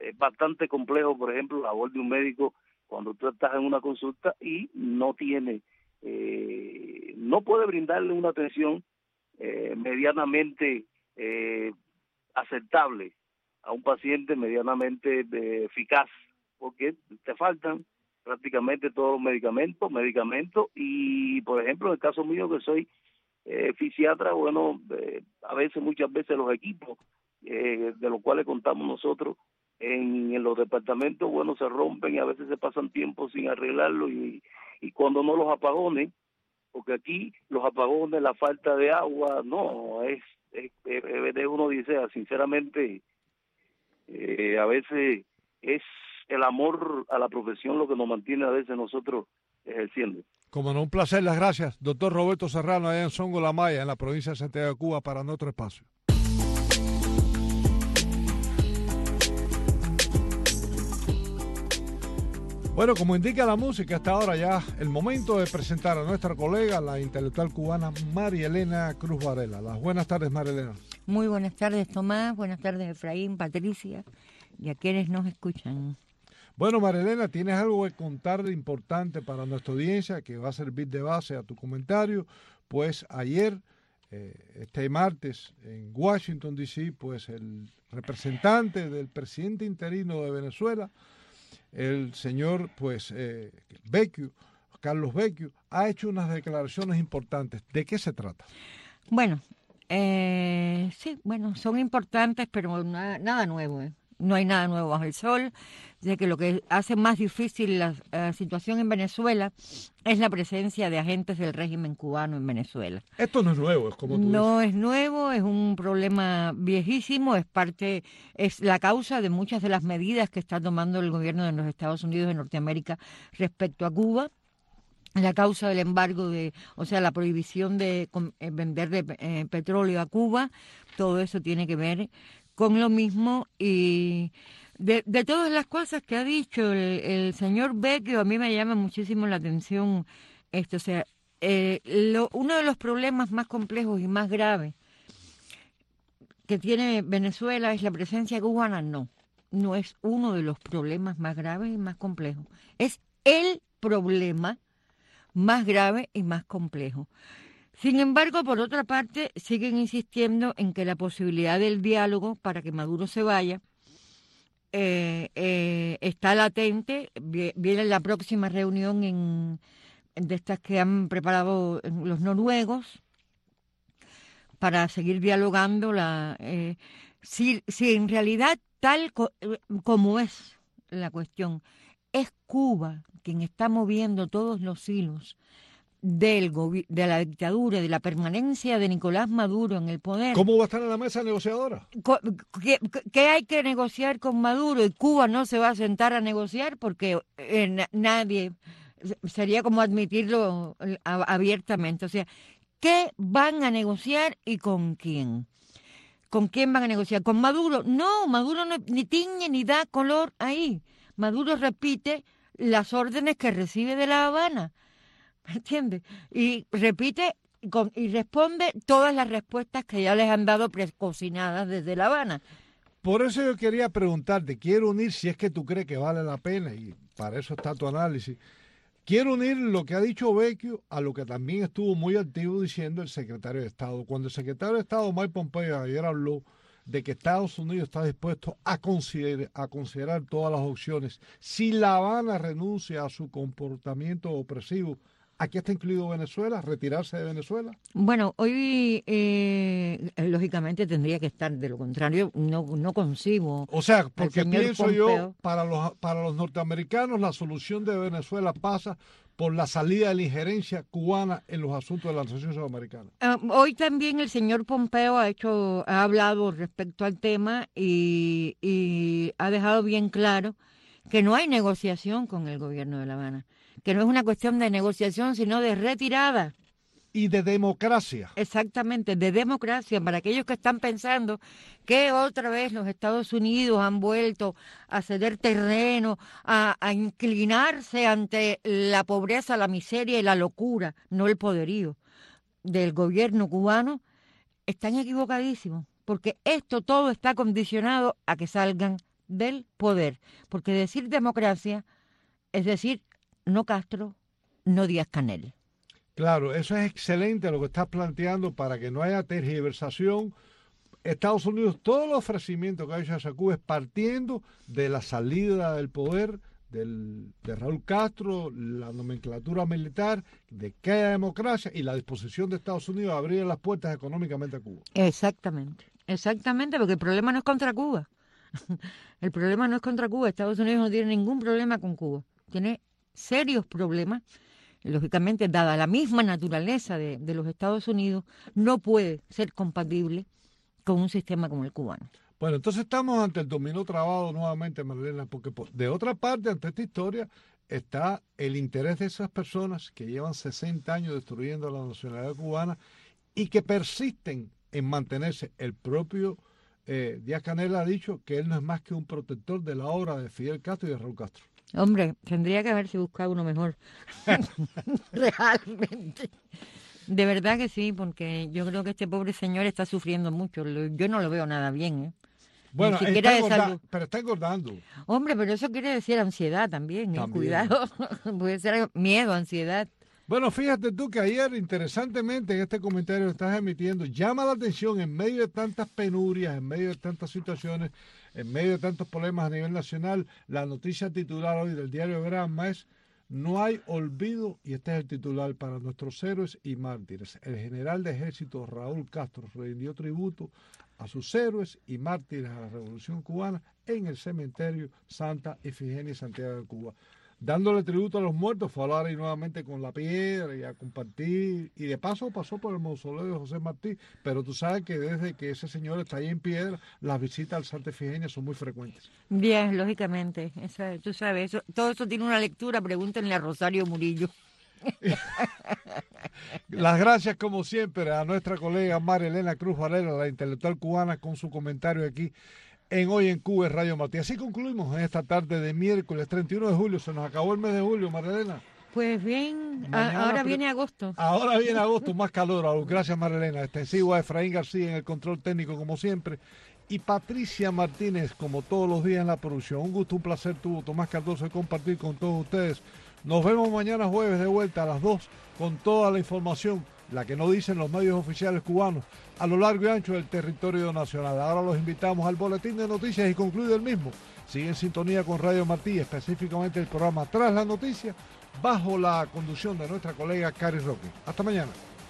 es bastante complejo, por ejemplo, la labor de un médico cuando tú estás en una consulta y no tiene, eh, no puede brindarle una atención eh, medianamente eh, aceptable a un paciente, medianamente eh, eficaz, porque te faltan prácticamente todos los medicamentos, medicamentos, y por ejemplo, en el caso mío que soy eh, fisiatra, bueno, eh, a veces, muchas veces los equipos eh, de los cuales contamos nosotros en, en los departamentos, bueno, se rompen y a veces se pasan tiempo sin arreglarlo, y, y cuando no los apagones, porque aquí los apagones, la falta de agua, no, es, es, es, es uno dice, sinceramente, eh, a veces es el amor a la profesión lo que nos mantiene a veces nosotros ejerciendo. Como no, un placer, las gracias. Doctor Roberto Serrano, allá en Songo La Maya, en la provincia de Santiago de Cuba, para nuestro espacio. Bueno, como indica la música, hasta ahora ya el momento de presentar a nuestra colega, la intelectual cubana María Elena Cruz Varela. Las buenas tardes, María Elena. Muy buenas tardes, Tomás. Buenas tardes, Efraín, Patricia, y a quienes nos escuchan. Bueno, María Elena, ¿tienes algo que contar de importante para nuestra audiencia que va a servir de base a tu comentario? Pues ayer, eh, este martes, en Washington, D C, pues el representante del presidente interino de Venezuela, el señor pues eh, Vecchio, Carlos Vecchio, ha hecho unas declaraciones importantes. ¿De qué se trata? Bueno, eh, sí, bueno, son importantes, pero nada, nada nuevo, ¿eh? No hay nada nuevo bajo el sol. De que lo que hace más difícil la, la situación en Venezuela es la presencia de agentes del régimen cubano en Venezuela. Esto no es nuevo, es como tú No dices. es nuevo, es un problema viejísimo, es parte, es la causa de muchas de las medidas que está tomando el gobierno de los Estados Unidos de Norteamérica respecto a Cuba. La causa del embargo, de, o sea, la prohibición de eh, vender de, eh, petróleo a Cuba, todo eso tiene que ver con lo mismo. Y de, de todas las cosas que ha dicho el, el señor Vecchio, a mí me llama muchísimo la atención esto. O sea, eh, lo, uno de los problemas más complejos y más graves que tiene Venezuela es la presencia cubana. No, no es uno de los problemas más graves y más complejos. Es el problema más grave y más complejo. Sin embargo, por otra parte, siguen insistiendo en que la posibilidad del diálogo para que Maduro se vaya eh, eh, está latente. Viene la próxima reunión en, de estas que han preparado los noruegos para seguir dialogando. La, eh, si, si en realidad, tal co- como es la cuestión, es Cuba quien está moviendo todos los hilos del gobi- de la dictadura, de la permanencia de Nicolás Maduro en el poder. ¿Cómo va a estar en la mesa negociadora? Co- ¿Qué, qué hay que negociar con Maduro? Y Cuba no se va a sentar a negociar porque eh, na- nadie, sería como admitirlo a- abiertamente. O sea, ¿qué van a negociar y con quién? ¿Con quién van a negociar? ¿Con Maduro? No, Maduro no, ni tiñe ni da color ahí. Maduro repite las órdenes que recibe de La Habana, ¿me entiendes? Y repite con, y responde todas las respuestas que ya les han dado precocinadas desde La Habana. Por eso yo quería preguntarte, quiero unir, si es que tú crees que vale la pena, y para eso está tu análisis, quiero unir lo que ha dicho Vecchio a lo que también estuvo muy activo diciendo el secretario de Estado. Cuando el secretario de Estado, Mike Pompeo, ayer habló de que Estados Unidos está dispuesto a considerar, a considerar todas las opciones. Si La Habana renuncia a su comportamiento opresivo, ¿aquí está incluido Venezuela? ¿Retirarse de Venezuela? Bueno, hoy eh, lógicamente tendría que estar, de lo contrario no, no concibo. O sea, porque pienso Pompeo. yo, para los, para los norteamericanos la solución de Venezuela pasa por la salida de la injerencia cubana en los asuntos de la Nación Sudamericana. Uh, hoy también el señor Pompeo ha hecho, ha hablado respecto al tema y, y ha dejado bien claro que no hay negociación con el gobierno de La Habana, que no es una cuestión de negociación, sino de retirada. Y de democracia. Exactamente, de democracia, para aquellos que están pensando que otra vez los Estados Unidos han vuelto a ceder terreno, a, a inclinarse ante la pobreza, la miseria y la locura, no el poderío del gobierno cubano, están equivocadísimos, porque esto todo está condicionado a que salgan del poder. Porque decir democracia es decir no Castro, no Díaz-Canel. Claro, eso es excelente lo que estás planteando para que no haya tergiversación. Estados Unidos, todo el ofrecimiento que ha hecho hacia Cuba es partiendo de la salida del poder del, de Raúl Castro, la nomenclatura militar, de que haya democracia y la disposición de Estados Unidos a abrir las puertas económicamente a Cuba. Exactamente, exactamente, porque el problema no es contra Cuba. El problema no es contra Cuba. Estados Unidos no tiene ningún problema con Cuba. Tiene serios problemas. Lógicamente, dada la misma naturaleza de, de los Estados Unidos, no puede ser compatible con un sistema como el cubano. Bueno, entonces estamos ante el dominó trabado nuevamente, Marlena, porque de otra parte, ante esta historia, está el interés de esas personas que llevan sesenta años destruyendo la nacionalidad cubana y que persisten en mantenerse. El propio eh, Díaz-Canel ha dicho que él no es más que un protector de la obra de Fidel Castro y de Raúl Castro. Hombre, tendría que haberse buscado uno mejor. Realmente. De verdad que sí, porque yo creo que este pobre señor está sufriendo mucho. Yo no lo veo nada bien, ¿eh? Bueno, está engorda, pero está engordando. Hombre, pero eso quiere decir ansiedad también, ¿eh? También. Cuidado. Puede ser miedo, ansiedad. Bueno, fíjate tú que ayer, interesantemente, en este comentario que estás emitiendo, llama la atención en medio de tantas penurias, en medio de tantas situaciones, en medio de tantos problemas a nivel nacional, la noticia titular hoy del diario Granma es: no hay olvido, y este es el titular, para nuestros héroes y mártires. El general de ejército Raúl Castro rindió tributo a sus héroes y mártires a la Revolución Cubana en el cementerio Santa Ifigenia, Santiago de Cuba. Dándole tributo a los muertos, fue a hablar ahí nuevamente con la piedra y a compartir, y de paso pasó por el mausoleo de José Martí, pero tú sabes que desde que ese señor está ahí en piedra, las visitas al Santa Ifigenia son muy frecuentes. Bien, lógicamente, esa, tú sabes, eso, todo eso tiene una lectura, pregúntenle a Rosario Murillo. Las gracias como siempre a nuestra colega María Elena Cruz Varela, la intelectual cubana, con su comentario aquí en Hoy en Cuba en Radio Martí. Así concluimos en esta tarde de miércoles treinta y uno de julio. Se nos acabó el mes de julio, María Elena. Pues bien, Mañana, ahora viene agosto. Ahora viene agosto, más calor. Gracias, María Elena. Extensivo a Efraín García en el control técnico, como siempre. Y Patricia Martínez, como todos los días en la producción. Un gusto, un placer tuvo Tomás Cardoso de compartir con todos ustedes. Nos vemos mañana jueves de vuelta a las dos con toda la información, la que no dicen los medios oficiales cubanos, a lo largo y ancho del territorio nacional. Ahora los invitamos al boletín de noticias y concluye el mismo. Sigue en sintonía con Radio Martí, específicamente el programa Tras la Noticia, bajo la conducción de nuestra colega Cari Roque. Hasta mañana.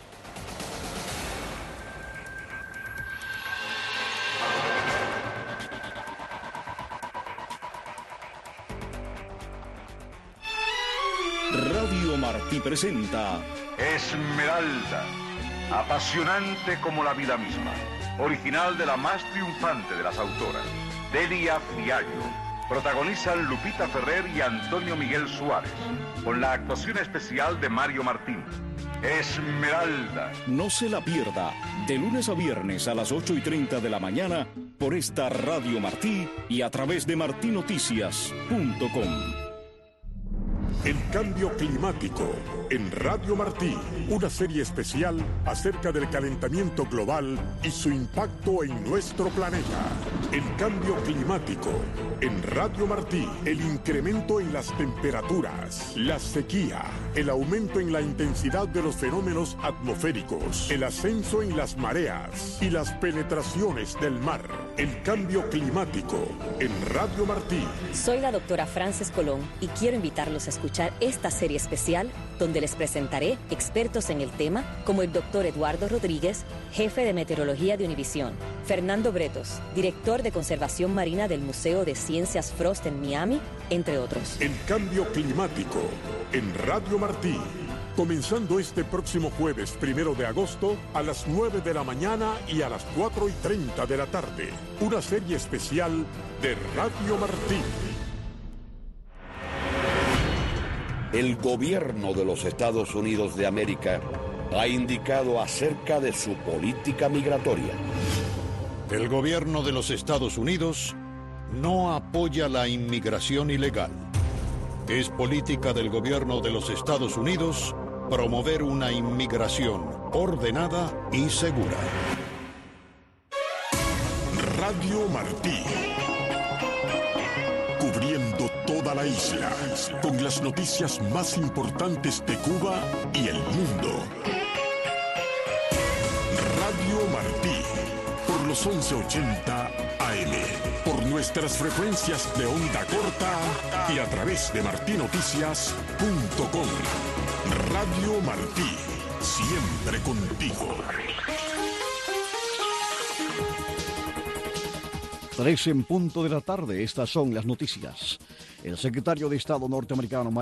Radio Martí presenta Esmeralda, apasionante como la vida misma, original de la más triunfante de las autoras, Delia Fiallo. Protagonizan Lupita Ferrer y Antonio Miguel Suárez, con la actuación especial de Mario Martín. Esmeralda. No se la pierda, de lunes a viernes a las ocho y treinta de la mañana, por esta Radio Martí y a través de martí noticias punto com. El cambio climático en Radio Martí, una serie especial acerca del calentamiento global y su impacto en nuestro planeta. El cambio climático en Radio Martí, el incremento en las temperaturas, la sequía, el aumento en la intensidad de los fenómenos atmosféricos, el ascenso en las mareas y las penetraciones del mar. El cambio climático en Radio Martí. Soy la doctora Frances Colón y quiero invitarlos a escuchar esta serie especial donde les presentaré expertos en el tema como el doctor Eduardo Rodríguez, jefe de meteorología de Univisión, Fernando Bretos, director de conservación marina del Museo de Ciencias Frost en Miami, entre otros. El cambio climático en Radio Martí, comenzando este próximo jueves primero de agosto a las nueve de la mañana y a las cuatro y treinta de la tarde. Una serie especial de Radio Martí. El gobierno de los Estados Unidos de América ha indicado acerca de su política migratoria. El gobierno de los Estados Unidos no apoya la inmigración ilegal. Es política del gobierno de los Estados Unidos promover una inmigración ordenada y segura. Radio Martí. toda la isla, con las noticias más importantes de Cuba y el mundo. Radio Martí, por los once ochenta A M, por nuestras frecuencias de onda corta y a través de martí noticias punto com. Radio Martí, siempre contigo. Tres en punto de la tarde, estas son las noticias. El secretario de Estado norteamericano